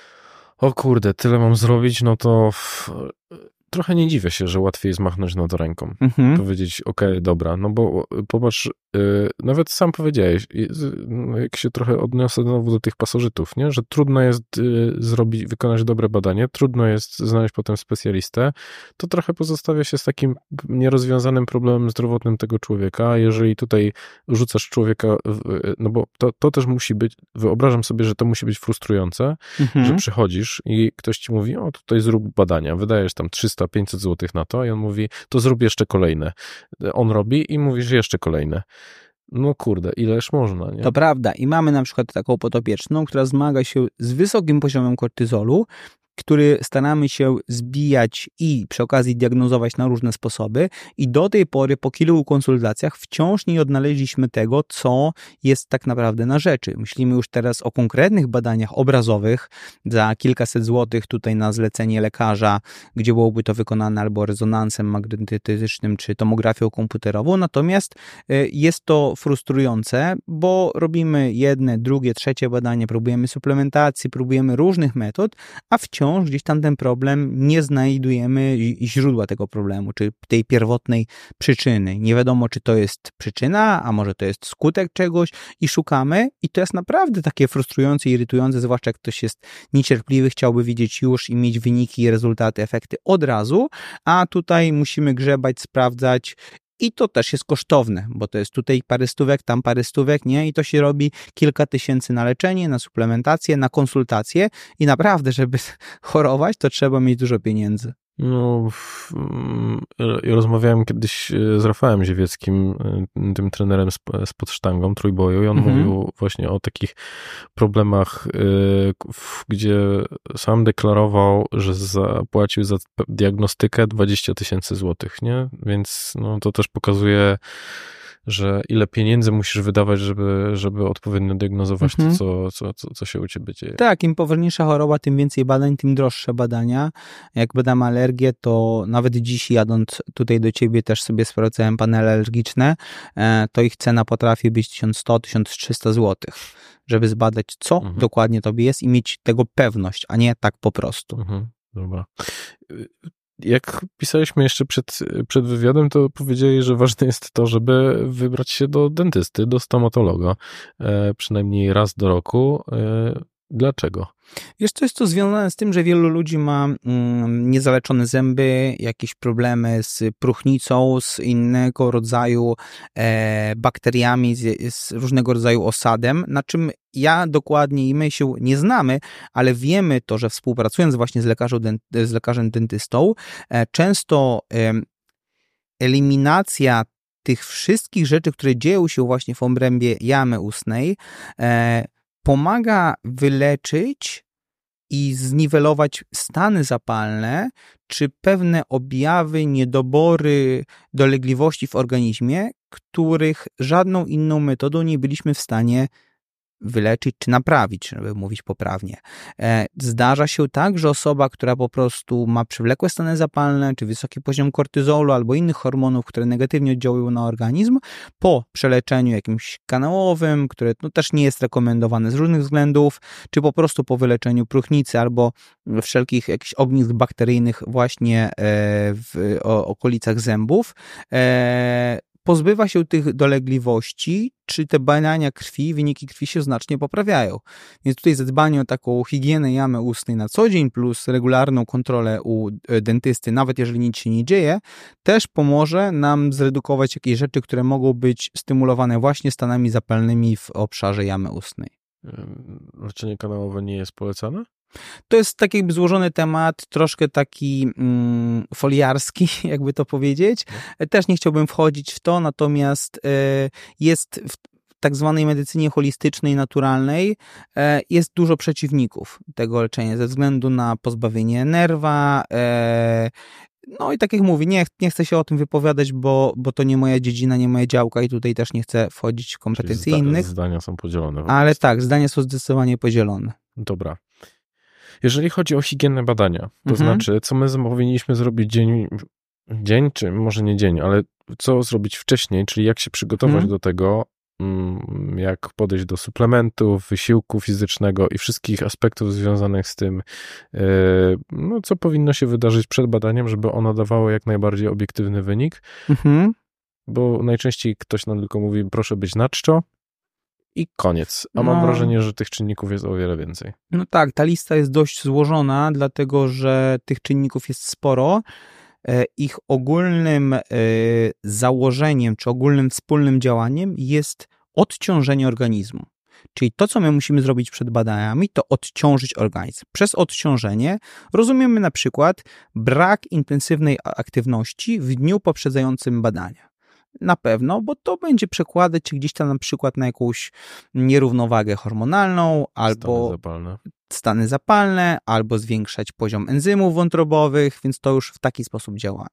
o kurde, tyle mam zrobić, no to trochę nie dziwię się, że łatwiej jest machnąć na to ręką. Powiedzieć, okej, dobra, no bo popatrz, nawet sam powiedziałeś, jak się trochę odniosę znowu do tych pasożytów, nie? Że trudno jest wykonać dobre badanie, trudno jest znaleźć potem specjalistę, to trochę pozostawia się z takim nierozwiązanym problemem zdrowotnym tego człowieka. Jeżeli tutaj rzucasz człowieka, no bo to też musi być, wyobrażam sobie, że to musi być frustrujące, że przychodzisz i ktoś ci mówi, o tutaj zrób badania, wydajesz tam 300-500 zł na to i on mówi, to zrób jeszcze kolejne. On robi i mówisz jeszcze kolejne. No kurde, ileż można, nie? To prawda. I mamy na przykład taką podopieczną, która zmaga się z wysokim poziomem kortyzolu, który staramy się zbijać i przy okazji diagnozować na różne sposoby i do tej pory po kilku konsultacjach wciąż nie odnaleźliśmy tego, co jest tak naprawdę na rzeczy. Myślimy już teraz o konkretnych badaniach obrazowych za kilkaset złotych tutaj na zlecenie lekarza, gdzie byłoby to wykonane albo rezonansem magnetycznym czy tomografią komputerową, natomiast jest to frustrujące, bo robimy jedne, drugie, trzecie badanie, próbujemy suplementacji, próbujemy różnych metod, a wciąż gdzieś tam ten problem nie znajdujemy źródła tego problemu, czy tej pierwotnej przyczyny. Nie wiadomo, czy to jest przyczyna, a może to jest skutek czegoś i szukamy i to jest naprawdę takie frustrujące, irytujące, zwłaszcza jak ktoś jest niecierpliwy, chciałby widzieć już i mieć wyniki, rezultaty, efekty od razu, a tutaj musimy grzebać, sprawdzać. I to też jest kosztowne, bo to jest tutaj parę stówek, tam parę stówek, nie? I to się robi kilka tysięcy na leczenie, na suplementację, na konsultacje i naprawdę, żeby chorować, to trzeba mieć dużo pieniędzy. No, ja rozmawiałem kiedyś z Rafałem Ziewieckim, tym trenerem spod sztangą, trójboju i on mówił właśnie o takich problemach, gdzie sam deklarował, że zapłacił za diagnostykę 20 000 złotych, nie? Więc no, to też pokazuje, że ile pieniędzy musisz wydawać, żeby odpowiednio diagnozować to, co się u ciebie dzieje. Tak, im poważniejsza choroba, tym więcej badań, tym droższe badania. Jak badamy alergię, to nawet dziś jadąc tutaj do ciebie też sobie sprawdzałem panele alergiczne, to ich cena potrafi być 1100-1300 zł, żeby zbadać, co dokładnie tobie jest i mieć tego pewność, a nie tak po prostu. Dobra. jak pisaliśmy jeszcze przed wywiadem, to powiedzieli, że ważne jest to, żeby wybrać się do dentysty, do stomatologa, przynajmniej raz do roku. Dlaczego? Wiesz, to jest to związane z tym, że wielu ludzi ma niezaleczone zęby, jakieś problemy z próchnicą, z innego rodzaju bakteriami, z różnego rodzaju osadem, na czym ja dokładnie i my się nie znamy, ale wiemy to, że współpracując właśnie z lekarzem dentystą, często eliminacja tych wszystkich rzeczy, które dzieją się właśnie w obrębie jamy ustnej, pomaga wyleczyć i zniwelować stany zapalne, czy pewne objawy, niedobory, dolegliwości w organizmie, których żadną inną metodą nie byliśmy w stanie wyleczyć czy naprawić, żeby mówić poprawnie. Zdarza się tak, że osoba, która po prostu ma przewlekłe stany zapalne, czy wysoki poziom kortyzolu albo innych hormonów, które negatywnie oddziałują na organizm, po przeleczeniu jakimś kanałowym, które też nie jest rekomendowane z różnych względów, czy po prostu po wyleczeniu próchnicy albo wszelkich jakichś ognisk bakteryjnych właśnie w okolicach zębów, pozbywa się tych dolegliwości, czy te badania krwi, wyniki krwi się znacznie poprawiają. Więc tutaj zadbanie o taką higienę jamy ustnej na co dzień, plus regularną kontrolę u dentysty, nawet jeżeli nic się nie dzieje, też pomoże nam zredukować jakieś rzeczy, które mogą być stymulowane właśnie stanami zapalnymi w obszarze jamy ustnej. Leczenie kanałowe nie jest polecane? To jest tak jakby złożony temat, troszkę taki foliarski, jakby to powiedzieć. Też nie chciałbym wchodzić w to, natomiast jest w tak zwanej medycynie holistycznej, naturalnej, jest dużo przeciwników tego leczenia ze względu na pozbawienie nerwa. No i tak jak mówię, nie chcę się o tym wypowiadać, bo to nie moja dziedzina, nie moja działka i tutaj też nie chcę wchodzić w kompetencje innych. Zdania są podzielone. Ale tak, zdania są zdecydowanie podzielone. Dobra. Jeżeli chodzi o higienne badania, to znaczy, co my powinniśmy zrobić dzień, czy może nie dzień, ale co zrobić wcześniej, czyli jak się przygotować do tego, jak podejść do suplementów, wysiłku fizycznego i wszystkich aspektów związanych z tym, no, co powinno się wydarzyć przed badaniem, żeby ono dawało jak najbardziej obiektywny wynik, bo najczęściej ktoś nam tylko mówi, proszę być na czczo, i koniec. A mam wrażenie, że tych czynników jest o wiele więcej. No tak, ta lista jest dość złożona, dlatego że tych czynników jest sporo. Ich ogólnym założeniem, czy ogólnym wspólnym działaniem jest odciążenie organizmu. Czyli to, co my musimy zrobić przed badaniami, to odciążyć organizm. Przez odciążenie rozumiemy na przykład brak intensywnej aktywności w dniu poprzedzającym badania. Na pewno, bo to będzie przekładać się gdzieś tam na przykład na jakąś nierównowagę hormonalną, albo stany zapalne, albo zwiększać poziom enzymów wątrobowych, więc to już w taki sposób działa.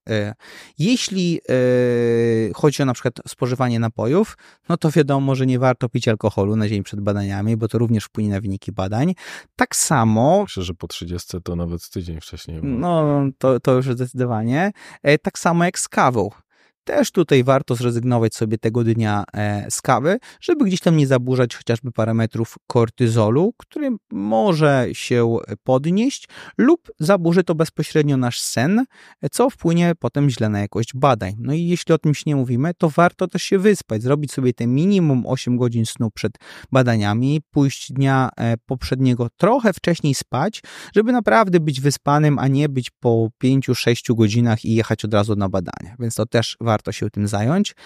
Jeśli chodzi o na przykład spożywanie napojów, no to wiadomo, że nie warto pić alkoholu na dzień przed badaniami, bo to również wpłynie na wyniki badań. Tak samo... Myślę, że po 30 to nawet tydzień wcześniej. No, to już zdecydowanie. Tak samo jak z kawą. Też tutaj warto zrezygnować sobie tego dnia z kawy, żeby gdzieś tam nie zaburzać chociażby parametrów kortyzolu, który może się podnieść lub zaburzy to bezpośrednio nasz sen, co wpłynie potem źle na jakość badań. No i jeśli o tym nie mówimy, to warto też się wyspać, zrobić sobie te minimum 8 godzin snu przed badaniami, pójść dnia poprzedniego trochę wcześniej spać, żeby naprawdę być wyspanym, a nie być po 5-6 godzinach i jechać od razu na badania. Więc to też warto się tym zająć.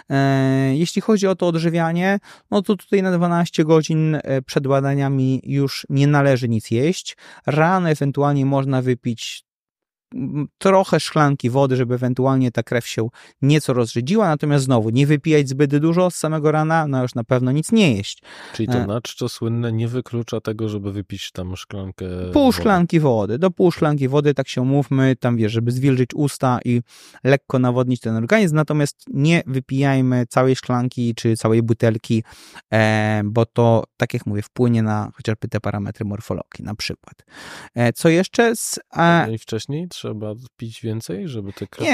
Jeśli chodzi o to odżywianie, no to tutaj na 12 godzin przed badaniami już nie należy nic jeść. Rano ewentualnie można wypić trochę szklanki wody, żeby ewentualnie ta krew się nieco rozrzedziła, natomiast znowu nie wypijać zbyt dużo z samego rana, no już na pewno nic nie jeść. Czyli to na czczo słynne nie wyklucza tego, żeby wypić tam szklankę szklanki wody. Do pół szklanki wody, tak się umówmy, tam wiesz, żeby zwilżyć usta i lekko nawodnić ten organizm, natomiast nie wypijajmy całej szklanki czy całej butelki, bo to, tak jak mówię, wpłynie na chociażby te parametry morfologii na przykład. Co jeszcze? I wcześniej trzeba pić więcej, żeby te krew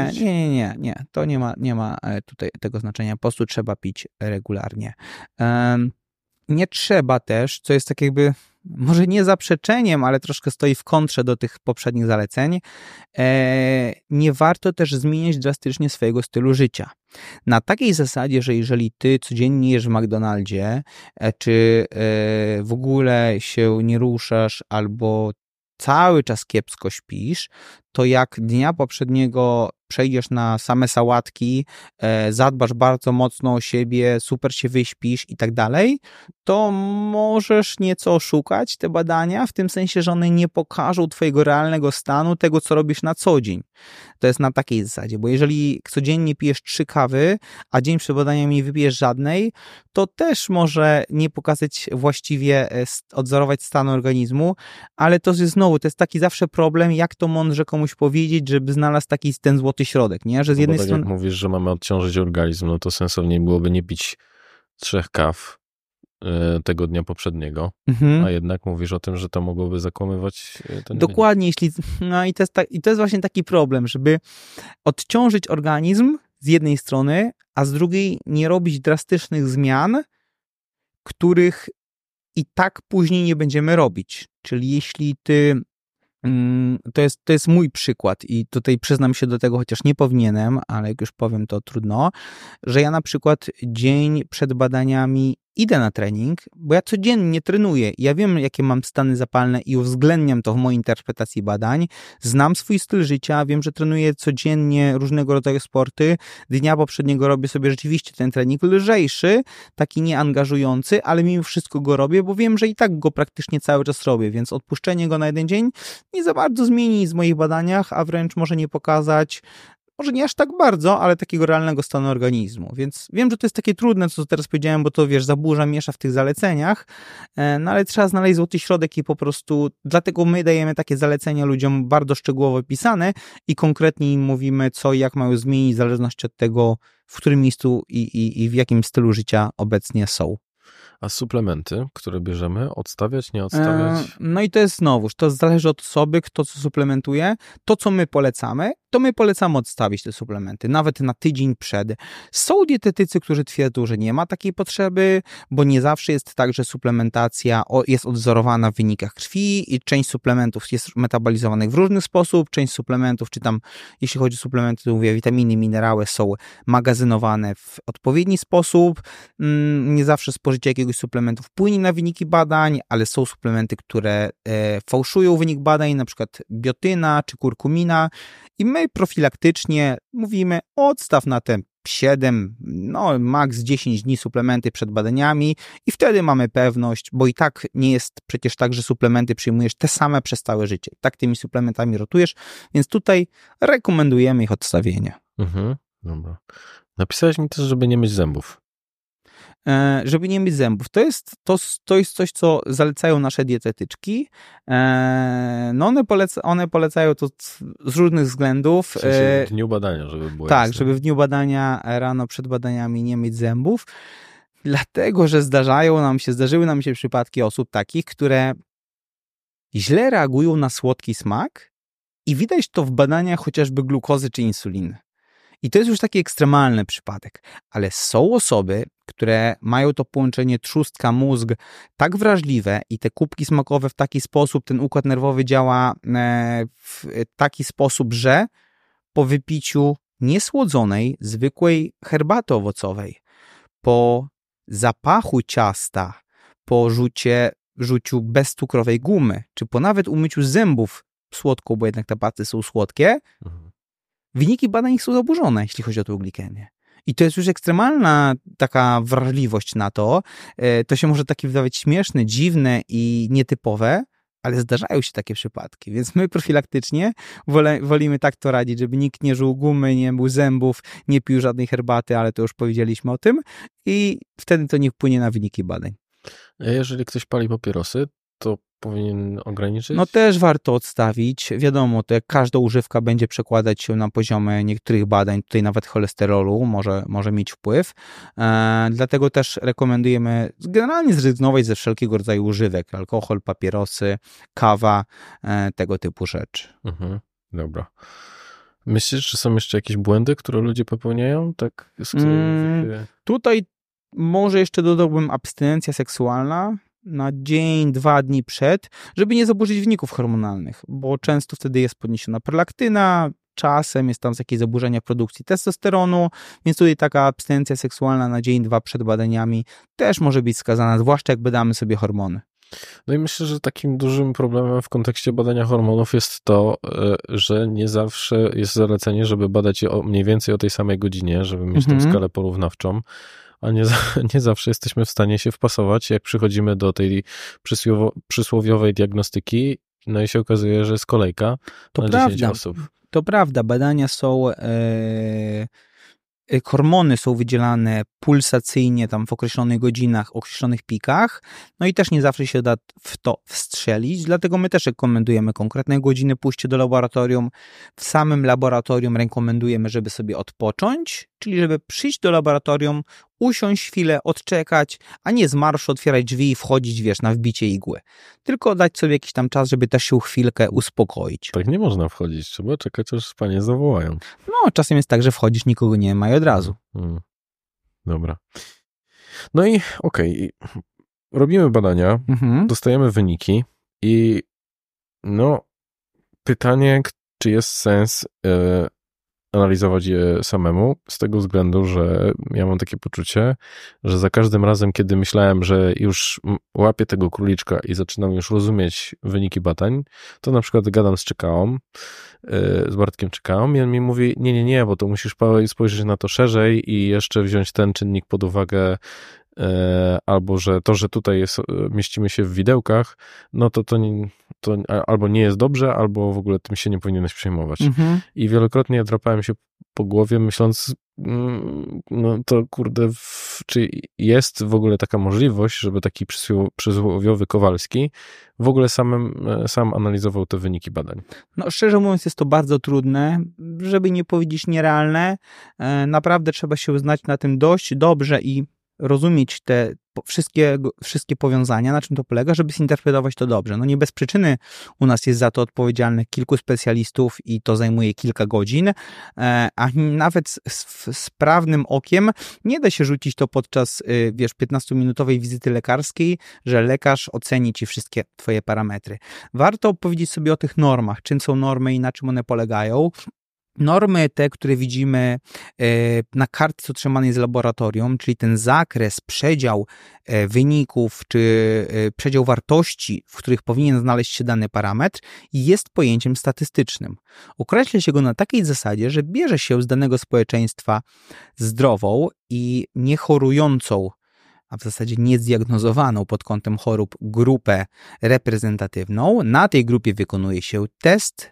Nie. To nie ma tutaj tego znaczenia. Po prostu trzeba pić regularnie. Nie trzeba też, co jest tak jakby może nie zaprzeczeniem, ale troszkę stoi w kontrze do tych poprzednich zaleceń, nie warto też zmieniać drastycznie swojego stylu życia. Na takiej zasadzie, że jeżeli ty codziennie jesz w McDonaldzie, czy w ogóle się nie ruszasz, albo cały czas kiepsko śpisz, to jak dnia poprzedniego przejdziesz na same sałatki, zadbasz bardzo mocno o siebie, super się wyśpisz i tak dalej, to możesz nieco oszukać te badania, w tym sensie, że one nie pokażą twojego realnego stanu, tego co robisz na co dzień. To jest na takiej zasadzie, bo jeżeli codziennie pijesz 3 kawy, a dzień przed badaniami nie wypijesz żadnej, to też może nie pokazać właściwie, odzorować stanu organizmu, ale to jest znowu, to jest taki zawsze problem, jak to mądrze komuś powiedzieć, żeby znalazł taki ten złoty środek, nie? Że z jednej strony... jak mówisz, że mamy odciążyć organizm, no to sensowniej byłoby nie pić 3 kaw tego dnia poprzedniego, a jednak mówisz o tym, że to mogłoby zakłamywać ten Dokładnie, no i to jest właśnie taki problem, żeby odciążyć organizm z jednej strony, a z drugiej nie robić drastycznych zmian, których i tak później nie będziemy robić. Czyli jeśli ty... To jest mój przykład i tutaj przyznam się do tego, chociaż nie powinienem, ale jak już powiem, to trudno, że ja na przykład dzień przed badaniami idę na trening, bo ja codziennie trenuję. Ja wiem, jakie mam stany zapalne i uwzględniam to w mojej interpretacji badań. Znam swój styl życia, wiem, że trenuję codziennie różnego rodzaju sporty. Dnia poprzedniego robię sobie rzeczywiście ten trening lżejszy, taki nieangażujący, ale mimo wszystko go robię, bo wiem, że i tak go praktycznie cały czas robię, więc odpuszczenie go na jeden dzień nie za bardzo zmieni nic w moich badaniach, a wręcz może nie pokazać, może nie aż tak bardzo, ale takiego realnego stanu organizmu. Więc wiem, że to jest takie trudne, co teraz powiedziałem, bo to, wiesz, zaburza, miesza w tych zaleceniach, no ale trzeba znaleźć złoty środek i po prostu, dlatego my dajemy takie zalecenia ludziom bardzo szczegółowo opisane i konkretnie im mówimy, co i jak mają zmienić w zależności od tego, w którym miejscu i w jakim stylu życia obecnie są. A suplementy, które bierzemy, odstawiać, nie odstawiać? No i to jest znowuż, to zależy od osoby, kto co suplementuje. To, co my polecamy, to my polecamy odstawić te suplementy, nawet na tydzień przed. Są dietetycy, którzy twierdzą, że nie ma takiej potrzeby, bo nie zawsze jest tak, że suplementacja jest odwzorowana w wynikach krwi i część suplementów jest metabolizowanych w różny sposób, część suplementów, czy tam, jeśli chodzi o suplementy, to mówię, witaminy, minerały są magazynowane w odpowiedni sposób. Nie zawsze spożycie jakiegoś suplementu wpłynie na wyniki badań, ale są suplementy, które fałszują wynik badań, na przykład biotyna czy kurkumina i my profilaktycznie mówimy, odstaw na te 7, no maks 10 dni suplementy przed badaniami i wtedy mamy pewność, bo i tak nie jest przecież tak, że suplementy przyjmujesz te same przez całe życie. Tak tymi suplementami rotujesz, więc tutaj rekomendujemy ich odstawienie. Dobra. Napisałeś mi też, żeby nie myć zębów. Żeby nie mieć zębów. To jest coś, co zalecają nasze dietetyczki. No one polecają to z różnych względów. W sensie w dniu badania, żeby było tak, jasne. żeby w dniu badania rano przed badaniami nie mieć zębów. Dlatego, że zdarzyły nam się przypadki osób takich, które źle reagują na słodki smak i widać to w badaniach chociażby glukozy czy insuliny. I to jest już taki ekstremalny przypadek, ale są osoby, które mają to połączenie trzustka-mózg tak wrażliwe i te kubki smakowe w taki sposób, ten układ nerwowy działa w taki sposób, że po wypiciu niesłodzonej, zwykłej herbaty owocowej, po zapachu ciasta, po rzuciu bezcukrowej gumy, czy po nawet umyciu zębów słodką, bo jednak te pasty są słodkie, wyniki badań są zaburzone, jeśli chodzi o tę glikemię. I to jest już ekstremalna taka wrażliwość na to. To się może takie wydawać śmieszne, dziwne i nietypowe, ale zdarzają się takie przypadki. Więc my profilaktycznie wolimy tak to radzić, żeby nikt nie żuł gumy, nie mył zębów, nie pił żadnej herbaty, ale to już powiedzieliśmy o tym. I wtedy to nie wpłynie na wyniki badań. A jeżeli ktoś pali papierosy, to powinien ograniczyć? No też warto odstawić. Wiadomo, to jak każda używka będzie przekładać się na poziomie niektórych badań, tutaj nawet cholesterolu może mieć wpływ. Dlatego też rekomendujemy generalnie zrezygnować ze wszelkiego rodzaju używek. Alkohol, papierosy, kawa, tego typu rzeczy. Dobra. Myślisz, że są jeszcze jakieś błędy, które ludzie popełniają? Tak, Tutaj może jeszcze dodałbym abstynencja seksualna. na dzień, 2 dni przed, żeby nie zaburzyć wyników hormonalnych, bo często wtedy jest podniesiona prolaktyna, czasem jest tam jakieś zaburzenia produkcji testosteronu, więc tutaj taka abstynencja seksualna na dzień, 2 przed badaniami też może być skazana, zwłaszcza jak badamy sobie hormony. No i myślę, że takim dużym problemem w kontekście badania hormonów jest to, że nie zawsze jest zalecenie, żeby badać je mniej więcej o tej samej godzinie, żeby mieć tę skalę porównawczą, a nie zawsze jesteśmy w stanie się wpasować, jak przychodzimy do tej przysłowiowej diagnostyki, no i się okazuje, że jest kolejka na 10 osób. To prawda, badania są... Hormony są wydzielane pulsacyjnie tam w określonych godzinach, określonych pikach, no i też nie zawsze się da w to wstrzelić, dlatego my też rekomendujemy konkretne godziny pójście do laboratorium. W samym laboratorium rekomendujemy, żeby sobie odpocząć, czyli żeby przyjść do laboratorium, usiąść chwilę, odczekać, a nie z marszu otwierać drzwi i wchodzić, na wbicie igły. Tylko dać sobie jakiś tam czas, żeby też się chwilkę uspokoić. Tak nie można wchodzić, trzeba czekać, aż panie zawołają. No, czasem jest tak, że wchodzisz, nikogo nie ma i od razu. Dobra. No i okej, robimy badania, dostajemy wyniki i pytanie, czy jest sens analizować je samemu, z tego względu, że ja mam takie poczucie, że za każdym razem, kiedy myślałem, że już łapię tego króliczka i zaczynam już rozumieć wyniki badań, to na przykład gadam z Bartkiem Czekaą i on mi mówi, nie, bo to musisz spojrzeć na to szerzej i jeszcze wziąć ten czynnik pod uwagę, albo że tutaj mieścimy się w widełkach, no to albo nie jest dobrze, albo w ogóle tym się nie powinieneś przejmować. I wielokrotnie drapałem się po głowie, myśląc, no to kurde, czy jest w ogóle taka możliwość, żeby taki przysłowiowy Kowalski w ogóle sam analizował te wyniki badań? No szczerze mówiąc, jest to bardzo trudne, żeby nie powiedzieć nierealne. Naprawdę trzeba się znać na tym dość dobrze i rozumieć te wszystkie powiązania, na czym to polega, żeby zinterpretować to dobrze. No nie bez przyczyny u nas jest za to odpowiedzialnych kilku specjalistów i to zajmuje kilka godzin, a nawet z sprawnym okiem nie da się rzucić to podczas, 15-minutowej wizyty lekarskiej, że lekarz oceni ci wszystkie twoje parametry. Warto powiedzieć sobie o tych normach, czym są normy i na czym one polegają. Normy te, które widzimy na kartce otrzymanej z laboratorium, czyli ten zakres, przedział wyników, czy przedział wartości, w których powinien znaleźć się dany parametr, jest pojęciem statystycznym. Określa się go na takiej zasadzie, że bierze się z danego społeczeństwa zdrową i niechorującą, a w zasadzie niezdiagnozowaną pod kątem chorób grupę reprezentatywną. Na tej grupie wykonuje się test,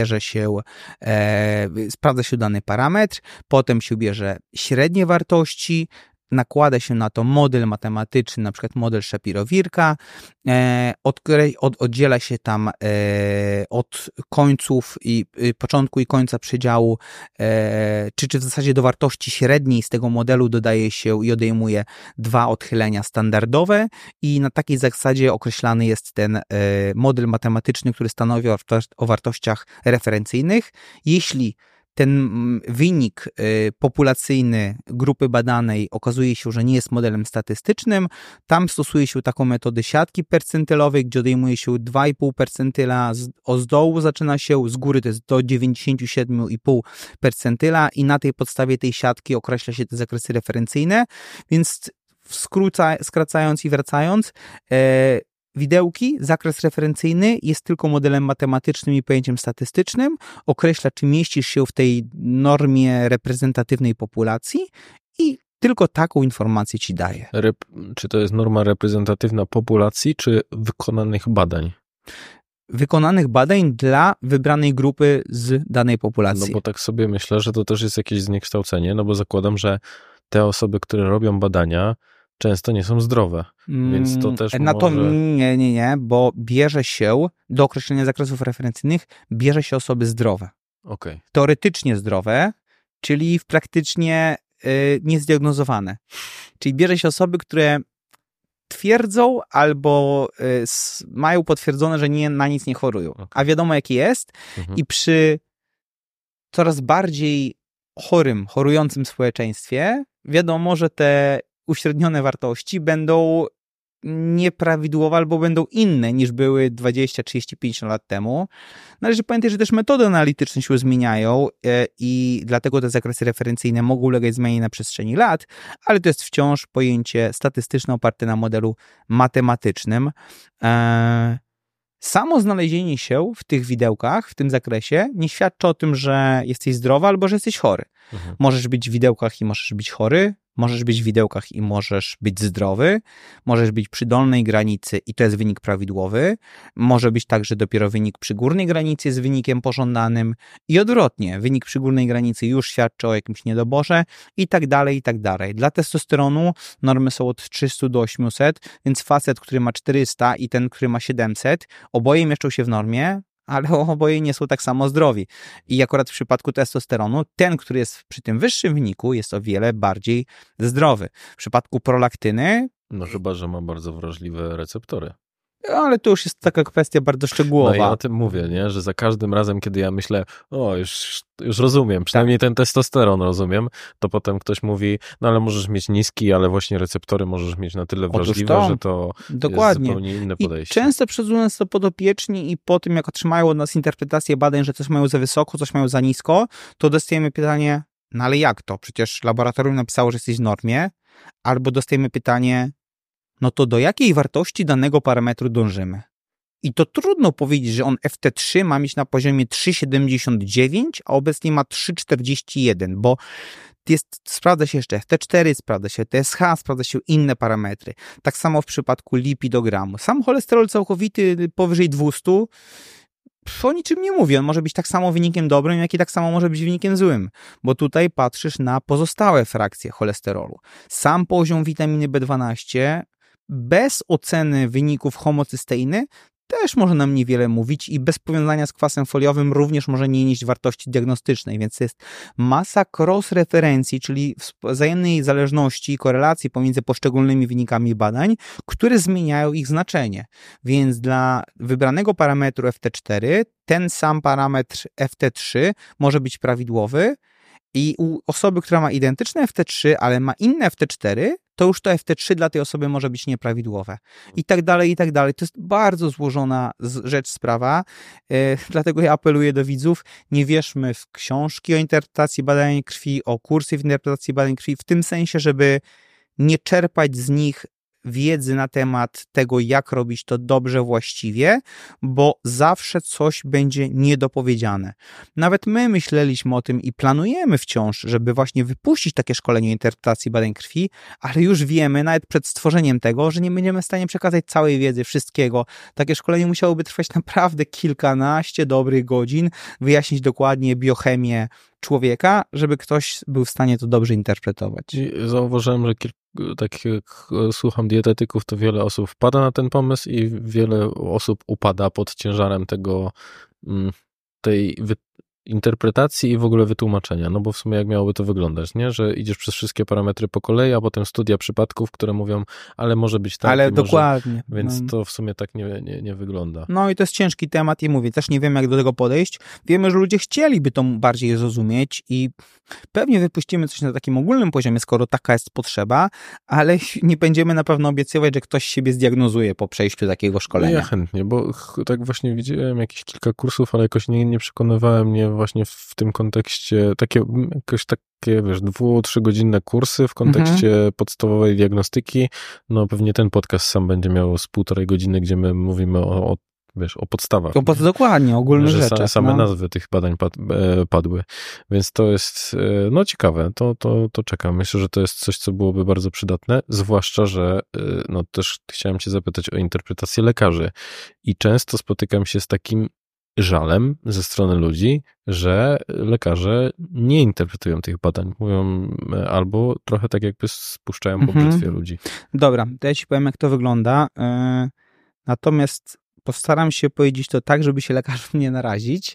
sprawdza się dany parametr, potem się bierze średnie wartości, nakłada się na to model matematyczny, na przykład model Shapiro-Wilka, oddziela się tam od końców i początku i końca przedziału, czy w zasadzie do wartości średniej z tego modelu dodaje się i odejmuje 2 odchylenia standardowe i na takiej zasadzie określany jest ten model matematyczny, który stanowi o wartościach referencyjnych. Jeśli ten wynik populacyjny grupy badanej okazuje się, że nie jest modelem statystycznym, tam stosuje się taką metodę siatki percentylowej, gdzie odejmuje się 2,5 percentyla, z dołu zaczyna się, z góry to jest do 97,5 percentyla i na tej podstawie tej siatki określa się te zakresy referencyjne, więc skracając i wracając, widełki, zakres referencyjny jest tylko modelem matematycznym i pojęciem statystycznym, określa, czy mieścisz się w tej normie reprezentatywnej populacji i tylko taką informację ci daje. Czy to jest norma reprezentatywna populacji, czy wykonanych badań? Wykonanych badań dla wybranej grupy z danej populacji. No bo tak sobie myślę, że to też jest jakieś zniekształcenie, no bo zakładam, że te osoby, które robią badania, często nie są zdrowe, więc to też może... Nie, bo bierze się do określenia zakresów referencyjnych, bierze się osoby zdrowe. Okay. Teoretycznie zdrowe, czyli praktycznie niezdiagnozowane. Czyli bierze się osoby, które twierdzą albo mają potwierdzone, że na nic nie chorują. Okay. A wiadomo, jaki jest. I przy coraz bardziej chorującym społeczeństwie wiadomo, że te uśrednione wartości będą nieprawidłowe albo będą inne niż były 20, 30, 50 lat temu. Należy pamiętać, że też metody analityczne się zmieniają i dlatego te zakresy referencyjne mogą ulegać zmianie na przestrzeni lat, ale to jest wciąż pojęcie statystyczne oparte na modelu matematycznym. Samo znalezienie się w tych widełkach, w tym zakresie, nie świadczy o tym, że jesteś zdrowy albo że jesteś chory. Możesz być w widełkach i możesz być chory, możesz być w widełkach i możesz być zdrowy, możesz być przy dolnej granicy i to jest wynik prawidłowy, może być tak, że dopiero wynik przy górnej granicy jest wynikiem pożądanym i odwrotnie, wynik przy górnej granicy już świadczy o jakimś niedoborze i tak dalej, i tak dalej. Dla testosteronu normy są od 300 do 800, więc facet, który ma 400 i ten, który ma 700, oboje mieszczą się w normie, ale oboje nie są tak samo zdrowi. I akurat w przypadku testosteronu, ten, który jest przy tym wyższym wyniku, jest o wiele bardziej zdrowy. W przypadku prolaktyny... No chyba, że ma bardzo wrażliwe receptory. Ale to już jest taka kwestia bardzo szczegółowa. No ja o tym mówię, nie? Że za każdym razem, kiedy ja myślę, już rozumiem, przynajmniej ten testosteron rozumiem, to potem ktoś mówi, no ale możesz mieć niski, ale właśnie receptory możesz mieć na tyle wrażliwe, że to dokładnie. jest zupełnie inne podejście. I często przez nas to podopieczni i po tym, jak otrzymają od nas interpretację badań, że coś mają za wysoko, coś mają za nisko, to dostajemy pytanie, no ale jak to? Przecież laboratorium napisało, że jesteś w normie, albo dostajemy pytanie, no to do jakiej wartości danego parametru dążymy? I to trudno powiedzieć, że on FT3 ma mieć na poziomie 3,79, a obecnie ma 3,41, bo sprawdza się jeszcze FT4, sprawdza się TSH, sprawdza się inne parametry. Tak samo w przypadku lipidogramu. Sam cholesterol całkowity powyżej 200 o niczym nie mówi. On może być tak samo wynikiem dobrym, jak i tak samo może być wynikiem złym, bo tutaj patrzysz na pozostałe frakcje cholesterolu. Sam poziom witaminy B12 bez oceny wyników homocysteiny też może nam niewiele mówić i bez powiązania z kwasem foliowym również może nie nieść wartości diagnostycznej, więc jest masa cross-referencji, czyli wzajemnej zależności i korelacji pomiędzy poszczególnymi wynikami badań, które zmieniają ich znaczenie. Więc dla wybranego parametru FT4 ten sam parametr FT3 może być prawidłowy i u osoby, która ma identyczne FT3, ale ma inne FT4, to już to FT3 dla tej osoby może być nieprawidłowe. I tak dalej, i tak dalej. To jest bardzo złożona rzecz, sprawa. Dlatego ja apeluję do widzów, nie wierzmy w książki o interpretacji badań krwi, o kursy w interpretacji badań krwi, w tym sensie, żeby nie czerpać z nich wiedzy na temat tego, jak robić to dobrze, właściwie, bo zawsze coś będzie niedopowiedziane. Nawet my myśleliśmy o tym i planujemy wciąż, żeby właśnie wypuścić takie szkolenie o interpretacji badań krwi, ale już wiemy, nawet przed stworzeniem tego, że nie będziemy w stanie przekazać całej wiedzy, wszystkiego. Takie szkolenie musiałoby trwać naprawdę kilkanaście dobrych godzin, wyjaśnić dokładnie biochemię człowieka, żeby ktoś był w stanie to dobrze interpretować. I zauważyłem, że tak jak słucham dietetyków, to wiele osób wpada na ten pomysł i wiele osób upada pod ciężarem tej interpretacji i w ogóle wytłumaczenia, no bo w sumie jak miałoby to wyglądać, nie? Że idziesz przez wszystkie parametry po kolei, a potem studia przypadków, które mówią, ale może być tak. Ale dokładnie. Więc to w sumie tak nie wygląda. No i to jest ciężki temat i mówię, też nie wiem jak do tego podejść. Wiemy, że ludzie chcieliby to bardziej zrozumieć i pewnie wypuścimy coś na takim ogólnym poziomie, skoro taka jest potrzeba, ale nie będziemy na pewno obiecywać, że ktoś siebie zdiagnozuje po przejściu takiego szkolenia. No ja chętnie, bo tak właśnie widziałem jakieś kilka kursów, ale jakoś nie przekonywałem mnie właśnie w tym kontekście, jakoś takie, wiesz, 2-3 godzinne kursy w kontekście podstawowej diagnostyki. No pewnie ten podcast sam będzie miał z 1,5 godziny, gdzie my mówimy o podstawach. Dokładnie, ogólne rzeczy. Same nazwy tych badań padły. Więc to jest, no ciekawe, to czekam. Myślę, że to jest coś, co byłoby bardzo przydatne, zwłaszcza, że no też chciałem cię zapytać o interpretację lekarzy i często spotykam się z takim żalem ze strony ludzi, że lekarze nie interpretują tych badań. Mówią albo trochę tak jakby spuszczają po brzytwie ludzi. Dobra, to ja ci powiem, jak to wygląda. Natomiast postaram się powiedzieć to tak, żeby się lekarzom nie narazić.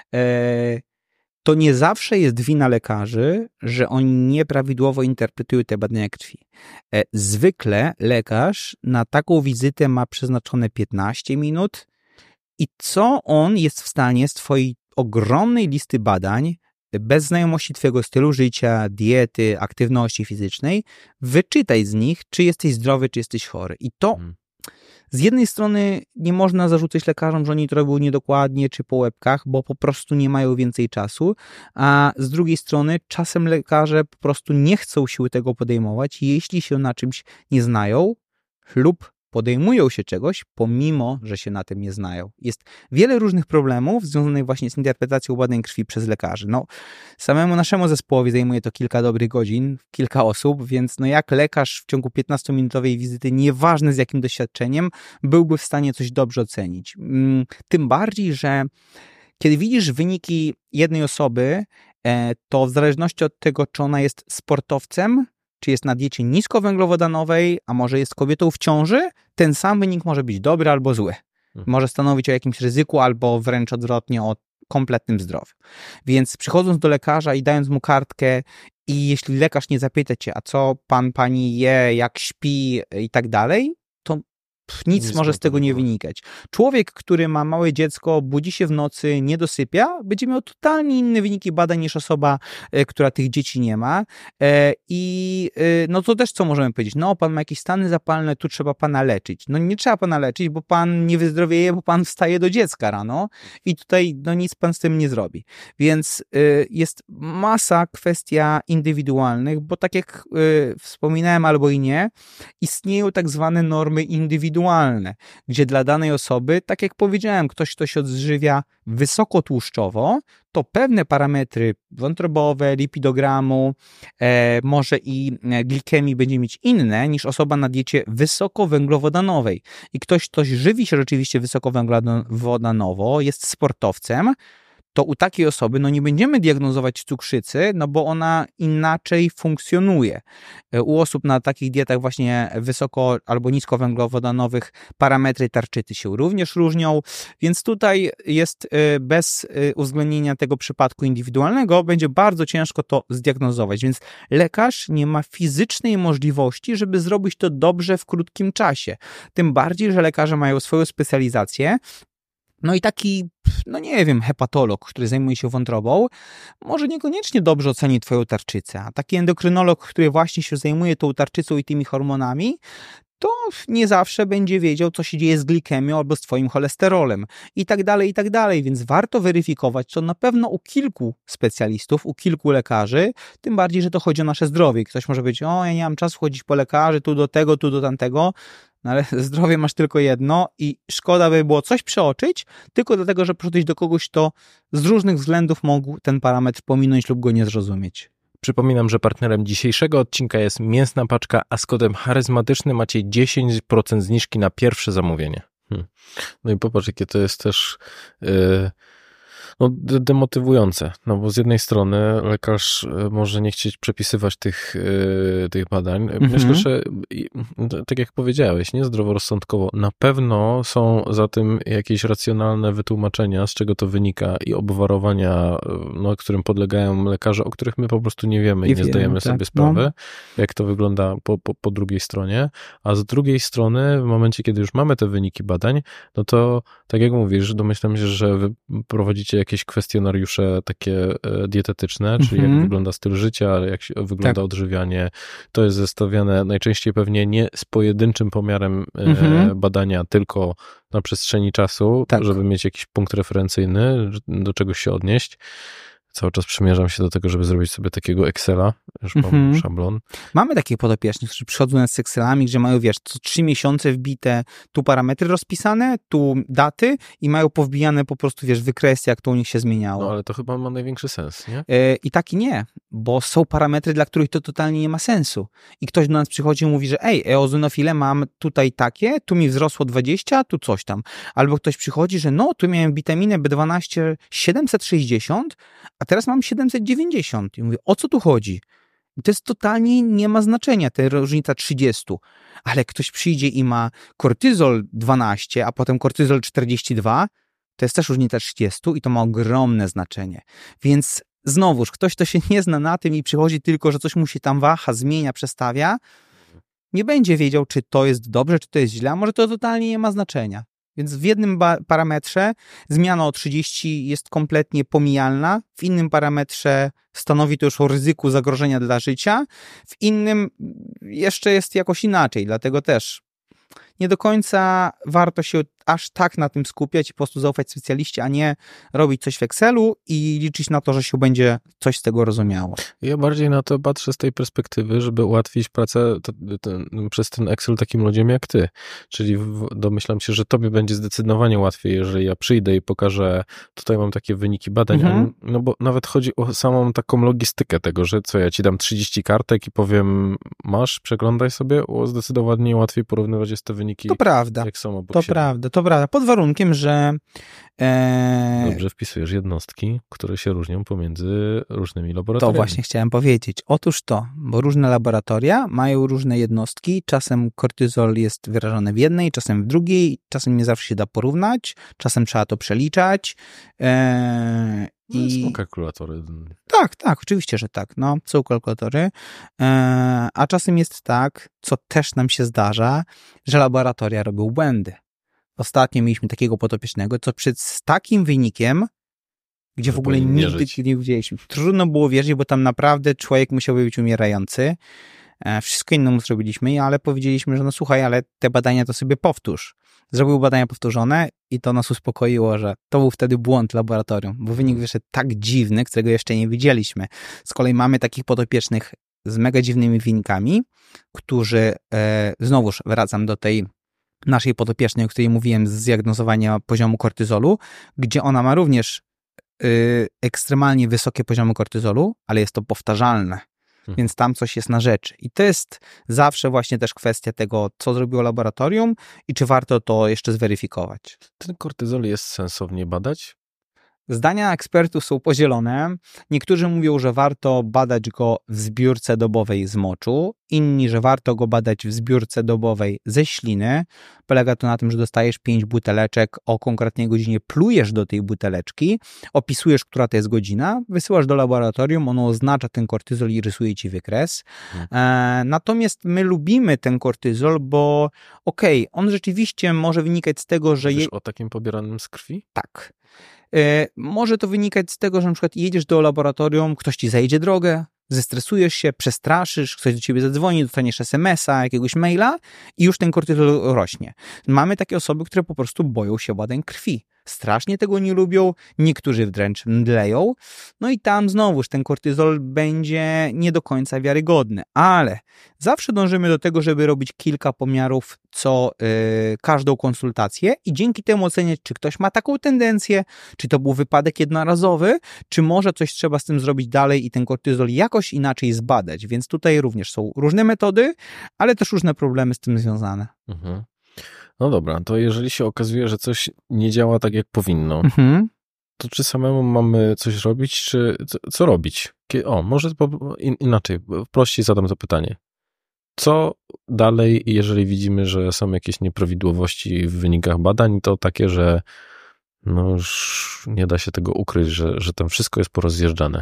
To nie zawsze jest wina lekarzy, że oni nieprawidłowo interpretują te badania krwi. Zwykle lekarz na taką wizytę ma przeznaczone 15 minut i co on jest w stanie z twojej ogromnej listy badań bez znajomości twojego stylu życia, diety, aktywności fizycznej, wyczytaj z nich, czy jesteś zdrowy, czy jesteś chory. I to z jednej strony nie można zarzucać lekarzom, że oni to robią niedokładnie czy po łebkach, bo po prostu nie mają więcej czasu, a z drugiej strony czasem lekarze po prostu nie chcą się tego podejmować, jeśli się na czymś nie znają lub podejmują się czegoś, pomimo że się na tym nie znają. Jest wiele różnych problemów związanych właśnie z interpretacją badań krwi przez lekarzy. Samemu naszemu zespołowi zajmuje to kilka dobrych godzin, kilka osób, więc jak lekarz w ciągu 15-minutowej wizyty, nieważne z jakim doświadczeniem, byłby w stanie coś dobrze ocenić. Tym bardziej, że kiedy widzisz wyniki jednej osoby, to w zależności od tego, czy ona jest sportowcem, czy jest na diecie niskowęglowodanowej, a może jest kobietą w ciąży, ten sam wynik może być dobry albo zły. Może stanowić o jakimś ryzyku albo wręcz odwrotnie o kompletnym zdrowiu. Więc przychodząc do lekarza i dając mu kartkę i jeśli lekarz nie zapyta cię, a co pani je, jak śpi i tak dalej, to nic może z tego nie wynikać. Człowiek, który ma małe dziecko, budzi się w nocy, nie dosypia, będzie miał totalnie inne wyniki badań niż osoba, która tych dzieci nie ma. I to też co możemy powiedzieć? Pan ma jakieś stany zapalne, tu trzeba pana leczyć. Nie trzeba pana leczyć, bo pan nie wyzdrowieje, bo pan wstaje do dziecka rano i tutaj nic pan z tym nie zrobi. Więc jest masa kwestia indywidualnych, bo tak jak wspominałem albo i nie, istnieją tak zwane normy indywidualne, gdzie dla danej osoby, tak jak powiedziałem, ktoś, kto się odżywia wysokotłuszczowo, to pewne parametry wątrobowe, lipidogramu, może i glikemii będzie mieć inne niż osoba na diecie wysokowęglowodanowej. I ktoś, kto żywi się rzeczywiście wysokowęglowodanowo, jest sportowcem, to u takiej osoby nie będziemy diagnozować cukrzycy, bo ona inaczej funkcjonuje. U osób na takich dietach właśnie wysoko albo niskowęglowodanowych parametry tarczycy się również różnią, więc tutaj jest bez uwzględnienia tego przypadku indywidualnego będzie bardzo ciężko to zdiagnozować, więc lekarz nie ma fizycznej możliwości, żeby zrobić to dobrze w krótkim czasie. Tym bardziej, że lekarze mają swoją specjalizację. I taki, hepatolog, który zajmuje się wątrobą, może niekoniecznie dobrze oceni twoją tarczycę, a taki endokrynolog, który właśnie się zajmuje tą tarczycą i tymi hormonami, to nie zawsze będzie wiedział, co się dzieje z glikemią albo z twoim cholesterolem i tak dalej, więc warto weryfikować to na pewno u kilku specjalistów, u kilku lekarzy, tym bardziej, że to chodzi o nasze zdrowie. Ktoś może powiedzieć, ja nie mam czasu chodzić po lekarzy, tu do tego, tu do tamtego, ale zdrowie masz tylko jedno i szkoda by było coś przeoczyć, tylko dlatego, że przyszedłeś do kogoś, kto z różnych względów mógł ten parametr pominąć lub go nie zrozumieć. Przypominam, że partnerem dzisiejszego odcinka jest Mięsna Paczka, a z kodem charyzmatyczny macie 10% zniżki na pierwsze zamówienie. I popatrz, jakie to jest też demotywujące, bo z jednej strony lekarz może nie chcieć przepisywać tych badań. Myślę, że tak jak powiedziałeś, zdroworozsądkowo, na pewno są za tym jakieś racjonalne wytłumaczenia, z czego to wynika i obwarowania, którym podlegają lekarze, o których my po prostu nie wiemy i nie zdajemy sobie sprawy, jak to wygląda po drugiej stronie, a z drugiej strony w momencie, kiedy już mamy te wyniki badań, to tak jak mówisz, domyślam się, że wy prowadzicie jakieś kwestionariusze takie dietetyczne, czyli jak wygląda styl życia, jak wygląda odżywianie. To jest zestawiane najczęściej pewnie nie z pojedynczym pomiarem badania, tylko na przestrzeni czasu, żeby mieć jakiś punkt referencyjny, do czegoś się odnieść. Cały czas przymierzam się do tego, żeby zrobić sobie takiego Excela, już mam szablon. Mamy takich podopiecznych, którzy przychodzą z Excelami, gdzie mają, co 3 miesiące wbite, tu parametry rozpisane, tu daty i mają powbijane po prostu, wykresy, jak to u nich się zmieniało. Ale to chyba ma największy sens, nie? I tak i nie, bo są parametry, dla których to totalnie nie ma sensu. I ktoś do nas przychodzi i mówi, że eozinofile mam tutaj takie, tu mi wzrosło 20, tu coś tam. Albo ktoś przychodzi, że tu miałem witaminę B12 760, a teraz mam 790. I mówię, o co tu chodzi? I to jest totalnie nie ma znaczenia, ta różnica 30. Ale ktoś przyjdzie i ma kortyzol 12, a potem kortyzol 42, to jest też różnica 30 i to ma ogromne znaczenie. Więc znowuż, ktoś, kto się nie zna na tym i przychodzi tylko, że coś mu się tam waha, zmienia, przestawia, nie będzie wiedział, czy to jest dobrze, czy to jest źle, a może to totalnie nie ma znaczenia. Więc w jednym parametrze zmiana o 30 jest kompletnie pomijalna, w innym parametrze stanowi to już o ryzyku zagrożenia dla życia, w innym jeszcze jest jakoś inaczej, dlatego też nie do końca warto się aż tak na tym skupiać i po prostu zaufać specjaliście, a nie robić coś w Excelu i liczyć na to, że się będzie coś z tego rozumiało. Ja bardziej na to patrzę z tej perspektywy, żeby ułatwić pracę przez ten Excel takim ludziom jak ty. Czyli domyślam się, że tobie będzie zdecydowanie łatwiej, jeżeli ja przyjdę i pokażę, tutaj mam takie wyniki badań, no bo nawet chodzi o samą taką logistykę tego, że co, ja ci dam 30 kartek i powiem, masz, przeglądaj sobie, zdecydowanie łatwiej porównywać jest te wyniki, to prawda, jak są obok to siebie. prawda, pod warunkiem, że dobrze wpisujesz jednostki, które się różnią pomiędzy różnymi laboratoriami. To właśnie chciałem powiedzieć. Otóż to, bo różne laboratoria mają różne jednostki, czasem kortyzol jest wyrażony w jednej, czasem w drugiej, czasem nie zawsze się da porównać, czasem trzeba to przeliczać. Są kalkulatory. Tak, oczywiście, że tak. No, są kalkulatory. A czasem jest tak, co też nam się zdarza, że laboratoria robią błędy. Ostatnio mieliśmy takiego podopiecznego, co z takim wynikiem, gdzie w ogóle nigdy nie widzieliśmy. Trudno było wierzyć, bo tam naprawdę człowiek musiał być umierający. Wszystko inne mu zrobiliśmy, ale powiedzieliśmy, że no słuchaj, ale te badania to sobie powtórz. Zrobił badania powtórzone i to nas uspokoiło, że to był wtedy błąd laboratorium, bo wynik wyszedł tak dziwny, którego jeszcze nie widzieliśmy. Z kolei mamy takich podopiecznych z mega dziwnymi wynikami, którzy, znowuż wracam do tej naszej podopiecznej, o której mówiłem, z zdiagnozowania poziomu kortyzolu, gdzie ona ma również ekstremalnie wysokie poziomy kortyzolu, ale jest to powtarzalne. Więc tam coś jest na rzeczy. I to jest zawsze właśnie też kwestia tego, co zrobiło laboratorium i czy warto to jeszcze zweryfikować. Ten kortyzol jest sensownie badać? Zdania ekspertów są podzielone. Niektórzy mówią, że warto badać go w zbiórce dobowej z moczu, inni, że warto go badać w zbiórce dobowej ze śliny. Polega to na tym, że dostajesz 5 buteleczek o konkretnej godzinie, plujesz do tej buteleczki, opisujesz, która to jest godzina, wysyłasz do laboratorium, ono oznacza ten kortyzol i rysuje ci wykres. Natomiast my lubimy ten kortyzol, bo on rzeczywiście może wynikać z tego, że... Mówisz o takim pobieranym z krwi? Tak. Może to wynikać z tego, że na przykład jedziesz do laboratorium, ktoś ci zajdzie drogę, zestresujesz się, przestraszysz, ktoś do ciebie zadzwoni, dostaniesz SMS-a, jakiegoś maila i już ten kortyzol rośnie. Mamy takie osoby, które po prostu boją się badań krwi. Strasznie tego nie lubią, niektórzy wręcz mdleją, no i tam znowuż ten kortyzol będzie nie do końca wiarygodny, ale zawsze dążymy do tego, żeby robić kilka pomiarów co każdą konsultację i dzięki temu oceniać, czy ktoś ma taką tendencję, czy to był wypadek jednorazowy, czy może coś trzeba z tym zrobić dalej i ten kortyzol jakoś inaczej zbadać, więc tutaj również są różne metody, ale też różne problemy z tym związane. No dobra, to jeżeli się okazuje, że coś nie działa tak, jak powinno, to czy samemu mamy coś robić, czy co robić? Może inaczej, prościej zadam to pytanie. Co dalej, jeżeli widzimy, że są jakieś nieprawidłowości w wynikach badań, to takie, że no już nie da się tego ukryć, że tam wszystko jest porozjeżdżane?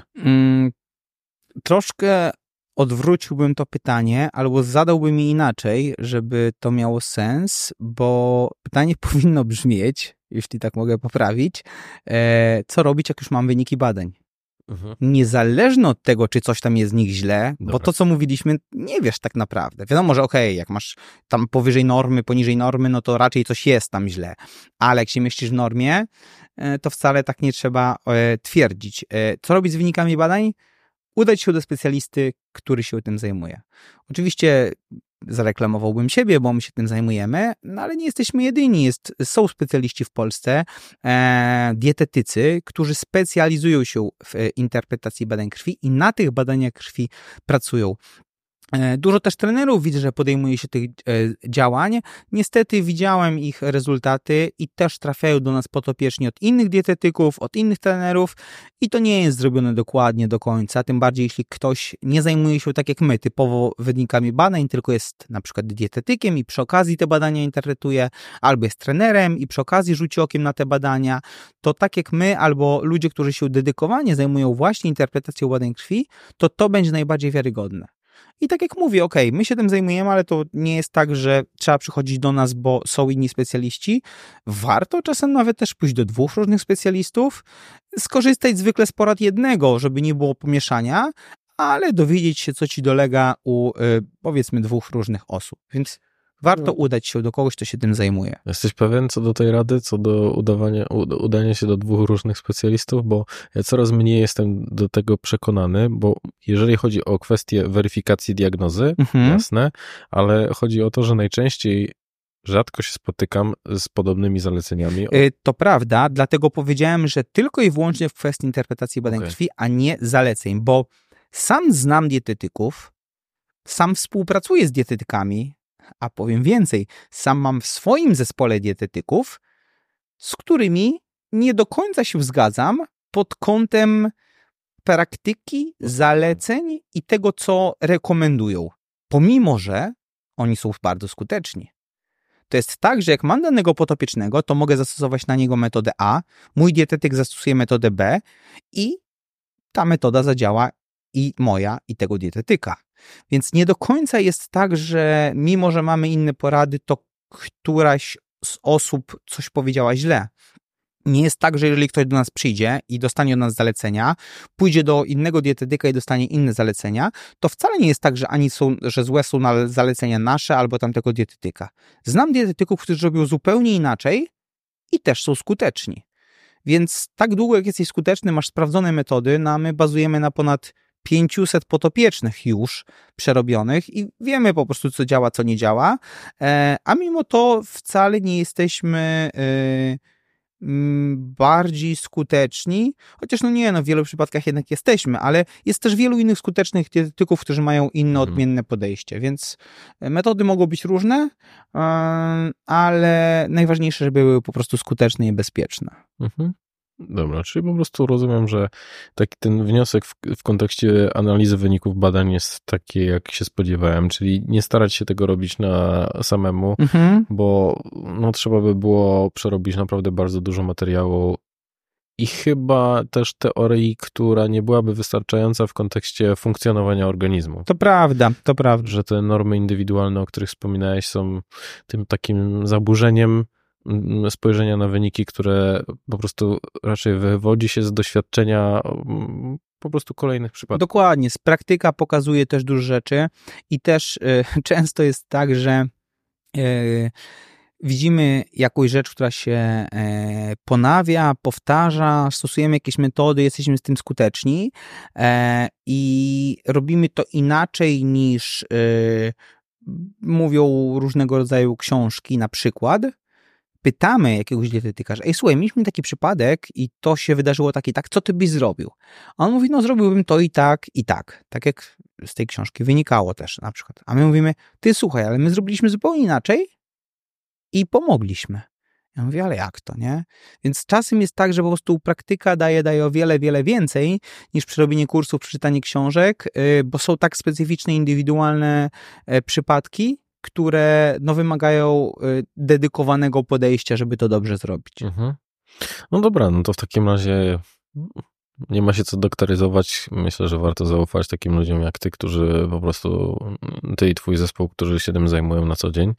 Troszkę odwróciłbym to pytanie, albo zadałbym je inaczej, żeby to miało sens, bo pytanie powinno brzmieć, jeśli tak mogę poprawić, co robić, jak już mam wyniki badań? Niezależnie od tego, czy coś tam jest z nich źle, bo to, co mówiliśmy, nie wiesz tak naprawdę. Wiadomo, że jak masz tam powyżej normy, poniżej normy, no to raczej coś jest tam źle. Ale jak się mieścisz w normie, to wcale tak nie trzeba twierdzić. Co robić z wynikami badań? Udać się do specjalisty, który się tym zajmuje. Oczywiście zareklamowałbym siebie, bo my się tym zajmujemy, no ale nie jesteśmy jedyni. Są specjaliści w Polsce, dietetycy, którzy specjalizują się w interpretacji badań krwi i na tych badaniach krwi pracują. Dużo też trenerów widzę, że podejmuje się tych działań. Niestety widziałem ich rezultaty i też trafiają do nas potopieczni od innych dietetyków, od innych trenerów i to nie jest zrobione dokładnie do końca, tym bardziej jeśli ktoś nie zajmuje się tak jak my typowo wynikami badań, tylko jest na przykład dietetykiem i przy okazji te badania interpretuje, albo jest trenerem i przy okazji rzuci okiem na te badania, to tak jak my albo ludzie, którzy się dedykowanie zajmują właśnie interpretacją badań krwi, to będzie najbardziej wiarygodne. I tak jak mówię, my się tym zajmujemy, ale to nie jest tak, że trzeba przychodzić do nas, bo są inni specjaliści. Warto czasem nawet też pójść do 2 różnych specjalistów, skorzystać zwykle z porad jednego, żeby nie było pomieszania, ale dowiedzieć się, co ci dolega u, powiedzmy, 2 różnych osób. Więc warto udać się do kogoś, kto się tym zajmuje. Jesteś pewien co do tej rady, co do udania się do 2 różnych specjalistów? Bo ja coraz mniej jestem do tego przekonany, bo jeżeli chodzi o kwestię weryfikacji diagnozy, jasne, ale chodzi o to, że najczęściej rzadko się spotykam z podobnymi zaleceniami. To prawda, dlatego powiedziałem, że tylko i wyłącznie w kwestii interpretacji badań krwi, a nie zaleceń, bo sam znam dietetyków, sam współpracuję z dietetykami, a powiem więcej, sam mam w swoim zespole dietetyków, z którymi nie do końca się zgadzam pod kątem praktyki, zaleceń i tego, co rekomendują. Pomimo, że oni są bardzo skuteczni. To jest tak, że jak mam danego podopiecznego, to mogę zastosować na niego metodę A, mój dietetyk zastosuje metodę B i ta metoda zadziała i moja, i tego dietetyka. Więc nie do końca jest tak, że mimo, że mamy inne porady, to któraś z osób coś powiedziała źle. Nie jest tak, że jeżeli ktoś do nas przyjdzie i dostanie od nas zalecenia, pójdzie do innego dietetyka i dostanie inne zalecenia, to wcale nie jest tak, że złe są zalecenia nasze albo tamtego dietetyka. Znam dietetyków, którzy robią zupełnie inaczej i też są skuteczni. Więc tak długo, jak jesteś skuteczny, masz sprawdzone metody, my bazujemy na ponad 500 podopiecznych już przerobionych i wiemy po prostu, co działa, co nie działa, a mimo to wcale nie jesteśmy bardziej skuteczni, chociaż w wielu przypadkach jednak jesteśmy, ale jest też wielu innych skutecznych dietetyków, którzy mają inne, odmienne podejście, więc metody mogą być różne, ale najważniejsze, żeby były po prostu skuteczne i bezpieczne. Dobra, czyli po prostu rozumiem, że taki ten wniosek w kontekście analizy wyników badań jest taki, jak się spodziewałem, czyli nie starać się tego robić na samemu, bo trzeba by było przerobić naprawdę bardzo dużo materiału i chyba też teorii, która nie byłaby wystarczająca w kontekście funkcjonowania organizmu. To prawda. Że te normy indywidualne, o których wspominałeś, są tym takim zaburzeniem spojrzenia na wyniki, które po prostu raczej wywodzi się z doświadczenia po prostu kolejnych przypadków. Dokładnie, praktyka pokazuje też dużo rzeczy i też często jest tak, że widzimy jakąś rzecz, która się ponawia, powtarza, stosujemy jakieś metody, jesteśmy z tym skuteczni i robimy to inaczej niż mówią różnego rodzaju książki na przykład. Pytamy jakiegoś dietetyka, że słuchaj, mieliśmy taki przypadek i to się wydarzyło tak i tak, co ty byś zrobił? A on mówi, zrobiłbym to i tak, tak jak z tej książki wynikało też na przykład. A my mówimy, ty słuchaj, ale my zrobiliśmy zupełnie inaczej i pomogliśmy. Ja mówię, ale jak to, nie? Więc czasem jest tak, że po prostu praktyka daje o wiele, wiele więcej niż przerobienie kursów, przeczytanie książek, bo są tak specyficzne, indywidualne przypadki, które wymagają dedykowanego podejścia, żeby to dobrze zrobić. No dobra, to w takim razie nie ma się co doktoryzować. Myślę, że warto zaufać takim ludziom jak ty, którzy po prostu, ty i twój zespół, którzy się tym zajmują na co dzień.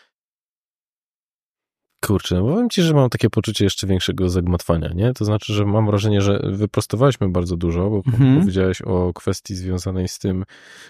Kurczę, powiem ci, że mam takie poczucie jeszcze większego zagmatwania, nie? To znaczy, że mam wrażenie, że wyprostowaliśmy bardzo dużo, bo powiedziałeś o kwestii związanej z tym,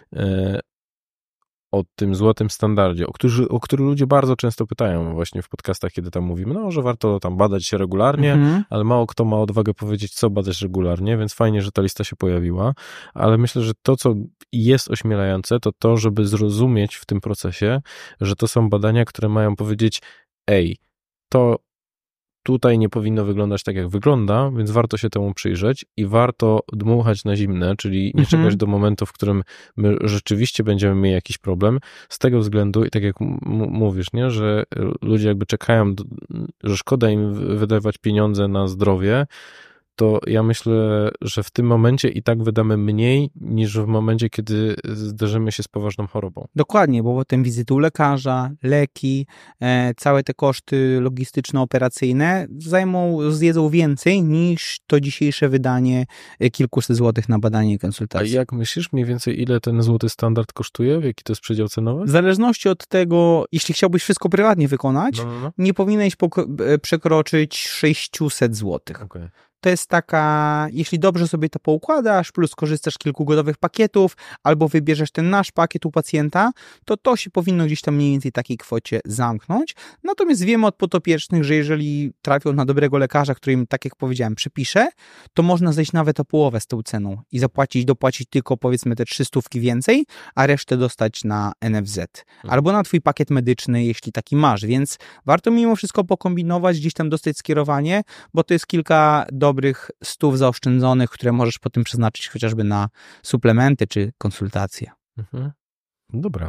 o tym złotym standardzie, o który ludzie bardzo często pytają właśnie w podcastach, kiedy tam mówimy, że warto tam badać się regularnie, ale mało kto ma odwagę powiedzieć, co badać regularnie, więc fajnie, że ta lista się pojawiła, ale myślę, że to, co jest ośmielające, to żeby zrozumieć w tym procesie, że to są badania, które mają powiedzieć, to tutaj nie powinno wyglądać tak, jak wygląda, więc warto się temu przyjrzeć i warto dmuchać na zimne, czyli nie czekać do momentu, w którym my rzeczywiście będziemy mieli jakiś problem, z tego względu, i tak jak mówisz, nie, że ludzie jakby czekają, że szkoda im wydawać pieniądze na zdrowie, to ja myślę, że w tym momencie i tak wydamy mniej niż w momencie, kiedy zderzymy się z poważną chorobą. Dokładnie, bo potem wizyty u lekarza, leki, całe te koszty logistyczno-operacyjne zjedzą więcej niż to dzisiejsze wydanie kilkuset złotych na badanie i A konsultację. jak myślisz mniej więcej, ile ten złoty standard kosztuje? Jaki to jest przedział cenowy? W zależności od tego, jeśli chciałbyś wszystko prywatnie wykonać, No. nie powinieneś przekroczyć 600 złotych. Okay. To jest taka, jeśli dobrze sobie to poukładasz, plus korzystasz z kilku gotowych pakietów, albo wybierzesz ten nasz pakiet u pacjenta, to się powinno gdzieś tam mniej więcej takiej kwocie zamknąć. Natomiast wiemy od podopiecznych, że jeżeli trafią na dobrego lekarza, który im, tak jak powiedziałem, przepisze, to można zejść nawet o połowę z tą ceną i dopłacić tylko powiedzmy te 300 więcej, a resztę dostać na NFZ. Albo na twój pakiet medyczny, jeśli taki masz. Więc warto mimo wszystko pokombinować, gdzieś tam dostać skierowanie, bo to jest kilka dobrych stów zaoszczędzonych, które możesz potem przeznaczyć chociażby na suplementy czy konsultacje. Dobra.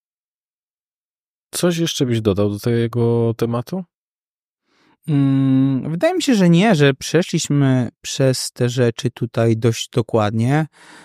Coś jeszcze byś dodał do tego tematu? Wydaje mi się, że nie, że przeszliśmy przez te rzeczy tutaj dość dokładnie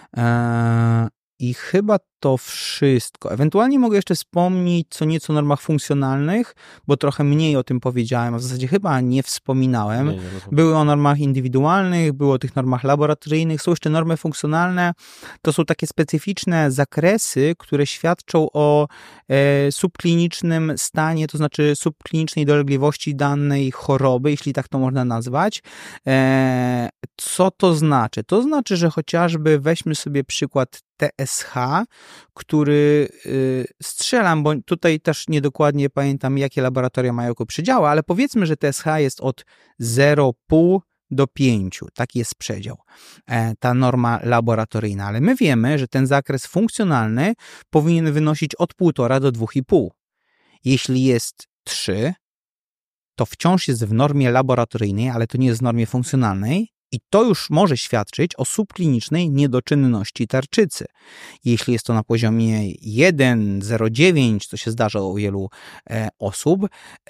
i chyba to wszystko. Ewentualnie mogę jeszcze wspomnieć co nieco o normach funkcjonalnych, bo trochę mniej o tym powiedziałem, a w zasadzie chyba nie wspominałem. Nie. Były o normach indywidualnych, było o tych normach laboratoryjnych, są jeszcze normy funkcjonalne. To są takie specyficzne zakresy, które świadczą o subklinicznym stanie, to znaczy subklinicznej dolegliwości danej choroby, jeśli tak to można nazwać. Co to znaczy? To znaczy, że chociażby weźmy sobie przykład TSH, który strzelam, bo tutaj też niedokładnie pamiętam, jakie laboratoria mają jako przedziały, ale powiedzmy, że TSH jest od 0,5 do 5. Taki jest przedział, ta norma laboratoryjna, ale my wiemy, że ten zakres funkcjonalny powinien wynosić od 1,5 do 2,5. Jeśli jest 3, to wciąż jest w normie laboratoryjnej, ale to nie jest w normie funkcjonalnej, i to już może świadczyć o subklinicznej niedoczynności tarczycy. Jeśli jest to na poziomie 1, 0,9, co się zdarza u wielu osób,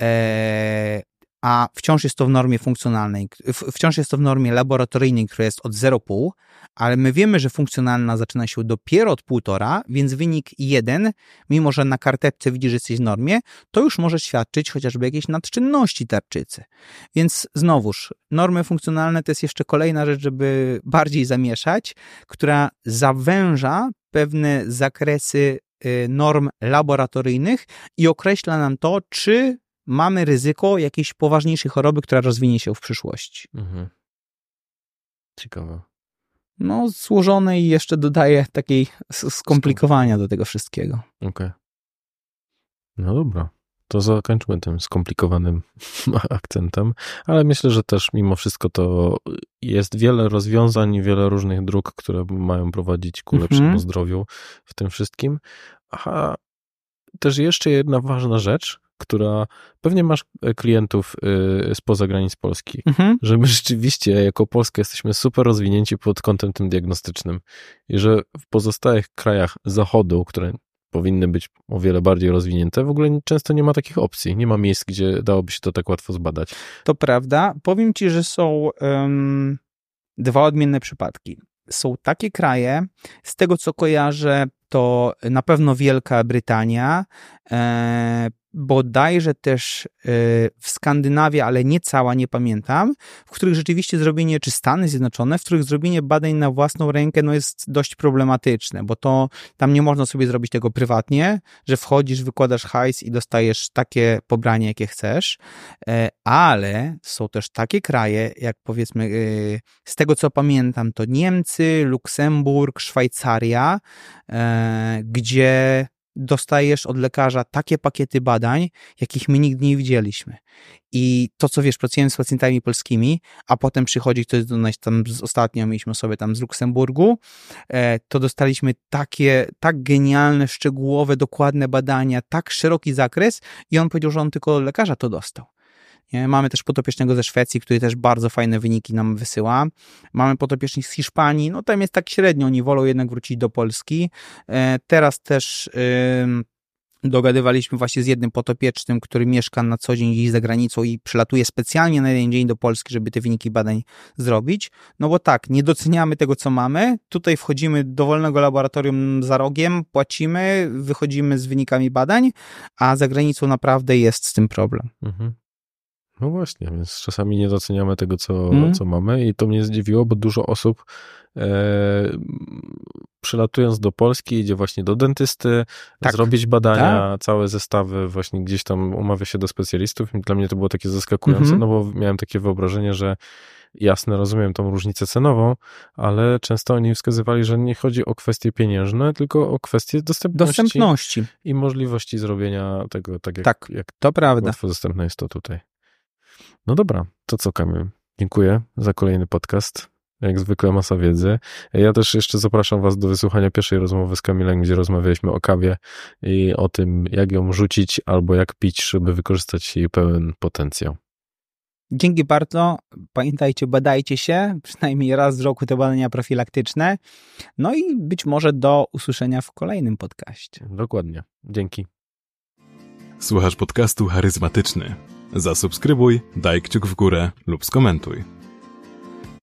a wciąż jest to w normie funkcjonalnej, wciąż jest to w normie laboratoryjnej, która jest od 0,5, ale my wiemy, że funkcjonalna zaczyna się dopiero od 1,5, więc wynik 1, mimo że na karteczce widzisz, że jesteś w normie, to już może świadczyć chociażby jakieś nadczynności tarczycy. Więc znowuż, normy funkcjonalne to jest jeszcze kolejna rzecz, żeby bardziej zamieszać, która zawęża pewne zakresy norm laboratoryjnych i określa nam to, czy mamy ryzyko jakiejś poważniejszej choroby, która rozwinie się w przyszłości. Ciekawe. No, złożone i jeszcze dodaje takiej skomplikowania do tego wszystkiego. Okej. No dobra. To zakończmy tym skomplikowanym akcentem, ale myślę, że też mimo wszystko to jest wiele rozwiązań i wiele różnych dróg, które mają prowadzić ku lepszemu zdrowiu w tym wszystkim. A też jeszcze jedna ważna rzecz, która pewnie masz klientów spoza granic Polski, że my rzeczywiście jako Polska jesteśmy super rozwinięci pod kątem tym diagnostycznym i że w pozostałych krajach Zachodu, które powinny być o wiele bardziej rozwinięte, w ogóle często nie ma takich opcji, nie ma miejsc, gdzie dałoby się to tak łatwo zbadać. To prawda. Powiem ci, że są dwa odmienne przypadki. Są takie kraje, z tego co kojarzę, to na pewno Wielka Brytania, bodajże też w Skandynawii, ale nie cała, nie pamiętam, w których rzeczywiście zrobienie, czy Stany Zjednoczone, w których zrobienie badań na własną rękę jest dość problematyczne, bo to tam nie można sobie zrobić tego prywatnie, że wchodzisz, wykładasz hajs i dostajesz takie pobranie, jakie chcesz, ale są też takie kraje, jak powiedzmy, z tego co pamiętam, to Niemcy, Luksemburg, Szwajcaria, gdzie dostajesz od lekarza takie pakiety badań, jakich my nigdy nie widzieliśmy. I to, co wiesz, pracujemy z pacjentami polskimi, a potem przychodzi ktoś do nas, tam ostatnio mieliśmy sobie tam z Luksemburgu, to dostaliśmy takie, tak genialne, szczegółowe, dokładne badania, tak szeroki zakres i on powiedział, że on tylko od lekarza to dostał. Nie? Mamy też podopiecznego ze Szwecji, który też bardzo fajne wyniki nam wysyła. Mamy podopiecznych z Hiszpanii, no tam jest tak średnio, oni wolą jednak wrócić do Polski. Teraz też dogadywaliśmy właśnie z jednym podopiecznym, który mieszka na co dzień gdzieś za granicą i przylatuje specjalnie na jeden dzień do Polski, żeby te wyniki badań zrobić. No bo tak, nie doceniamy tego, co mamy. Tutaj wchodzimy do dowolnego laboratorium za rogiem, płacimy, wychodzimy z wynikami badań, a za granicą naprawdę jest z tym problem. Mhm. No właśnie, więc czasami nie doceniamy tego, co mamy i to mnie zdziwiło, bo dużo osób przylatując do Polski idzie właśnie do dentysty, zrobić badania, całe zestawy, właśnie gdzieś tam umawia się do specjalistów i dla mnie to było takie zaskakujące, no bo miałem takie wyobrażenie, że jasne, rozumiem tą różnicę cenową, ale często oni wskazywali, że nie chodzi o kwestie pieniężne, tylko o kwestie dostępności. I możliwości zrobienia tego tak jak to prawda. Łatwo dostępne jest to tutaj. No dobra, to co, Kamil? Dziękuję za kolejny podcast. Jak zwykle masa wiedzy. Ja też jeszcze zapraszam was do wysłuchania pierwszej rozmowy z Kamilem, gdzie rozmawialiśmy o kawie i o tym, jak ją rzucić albo jak pić, żeby wykorzystać jej pełen potencjał. Dzięki bardzo. Pamiętajcie, badajcie się, przynajmniej raz w roku te badania profilaktyczne. No i być może do usłyszenia w kolejnym podcaście. Dokładnie. Dzięki. Słuchasz podcastu Charyzmatyczny. Zasubskrybuj, daj kciuk w górę lub skomentuj.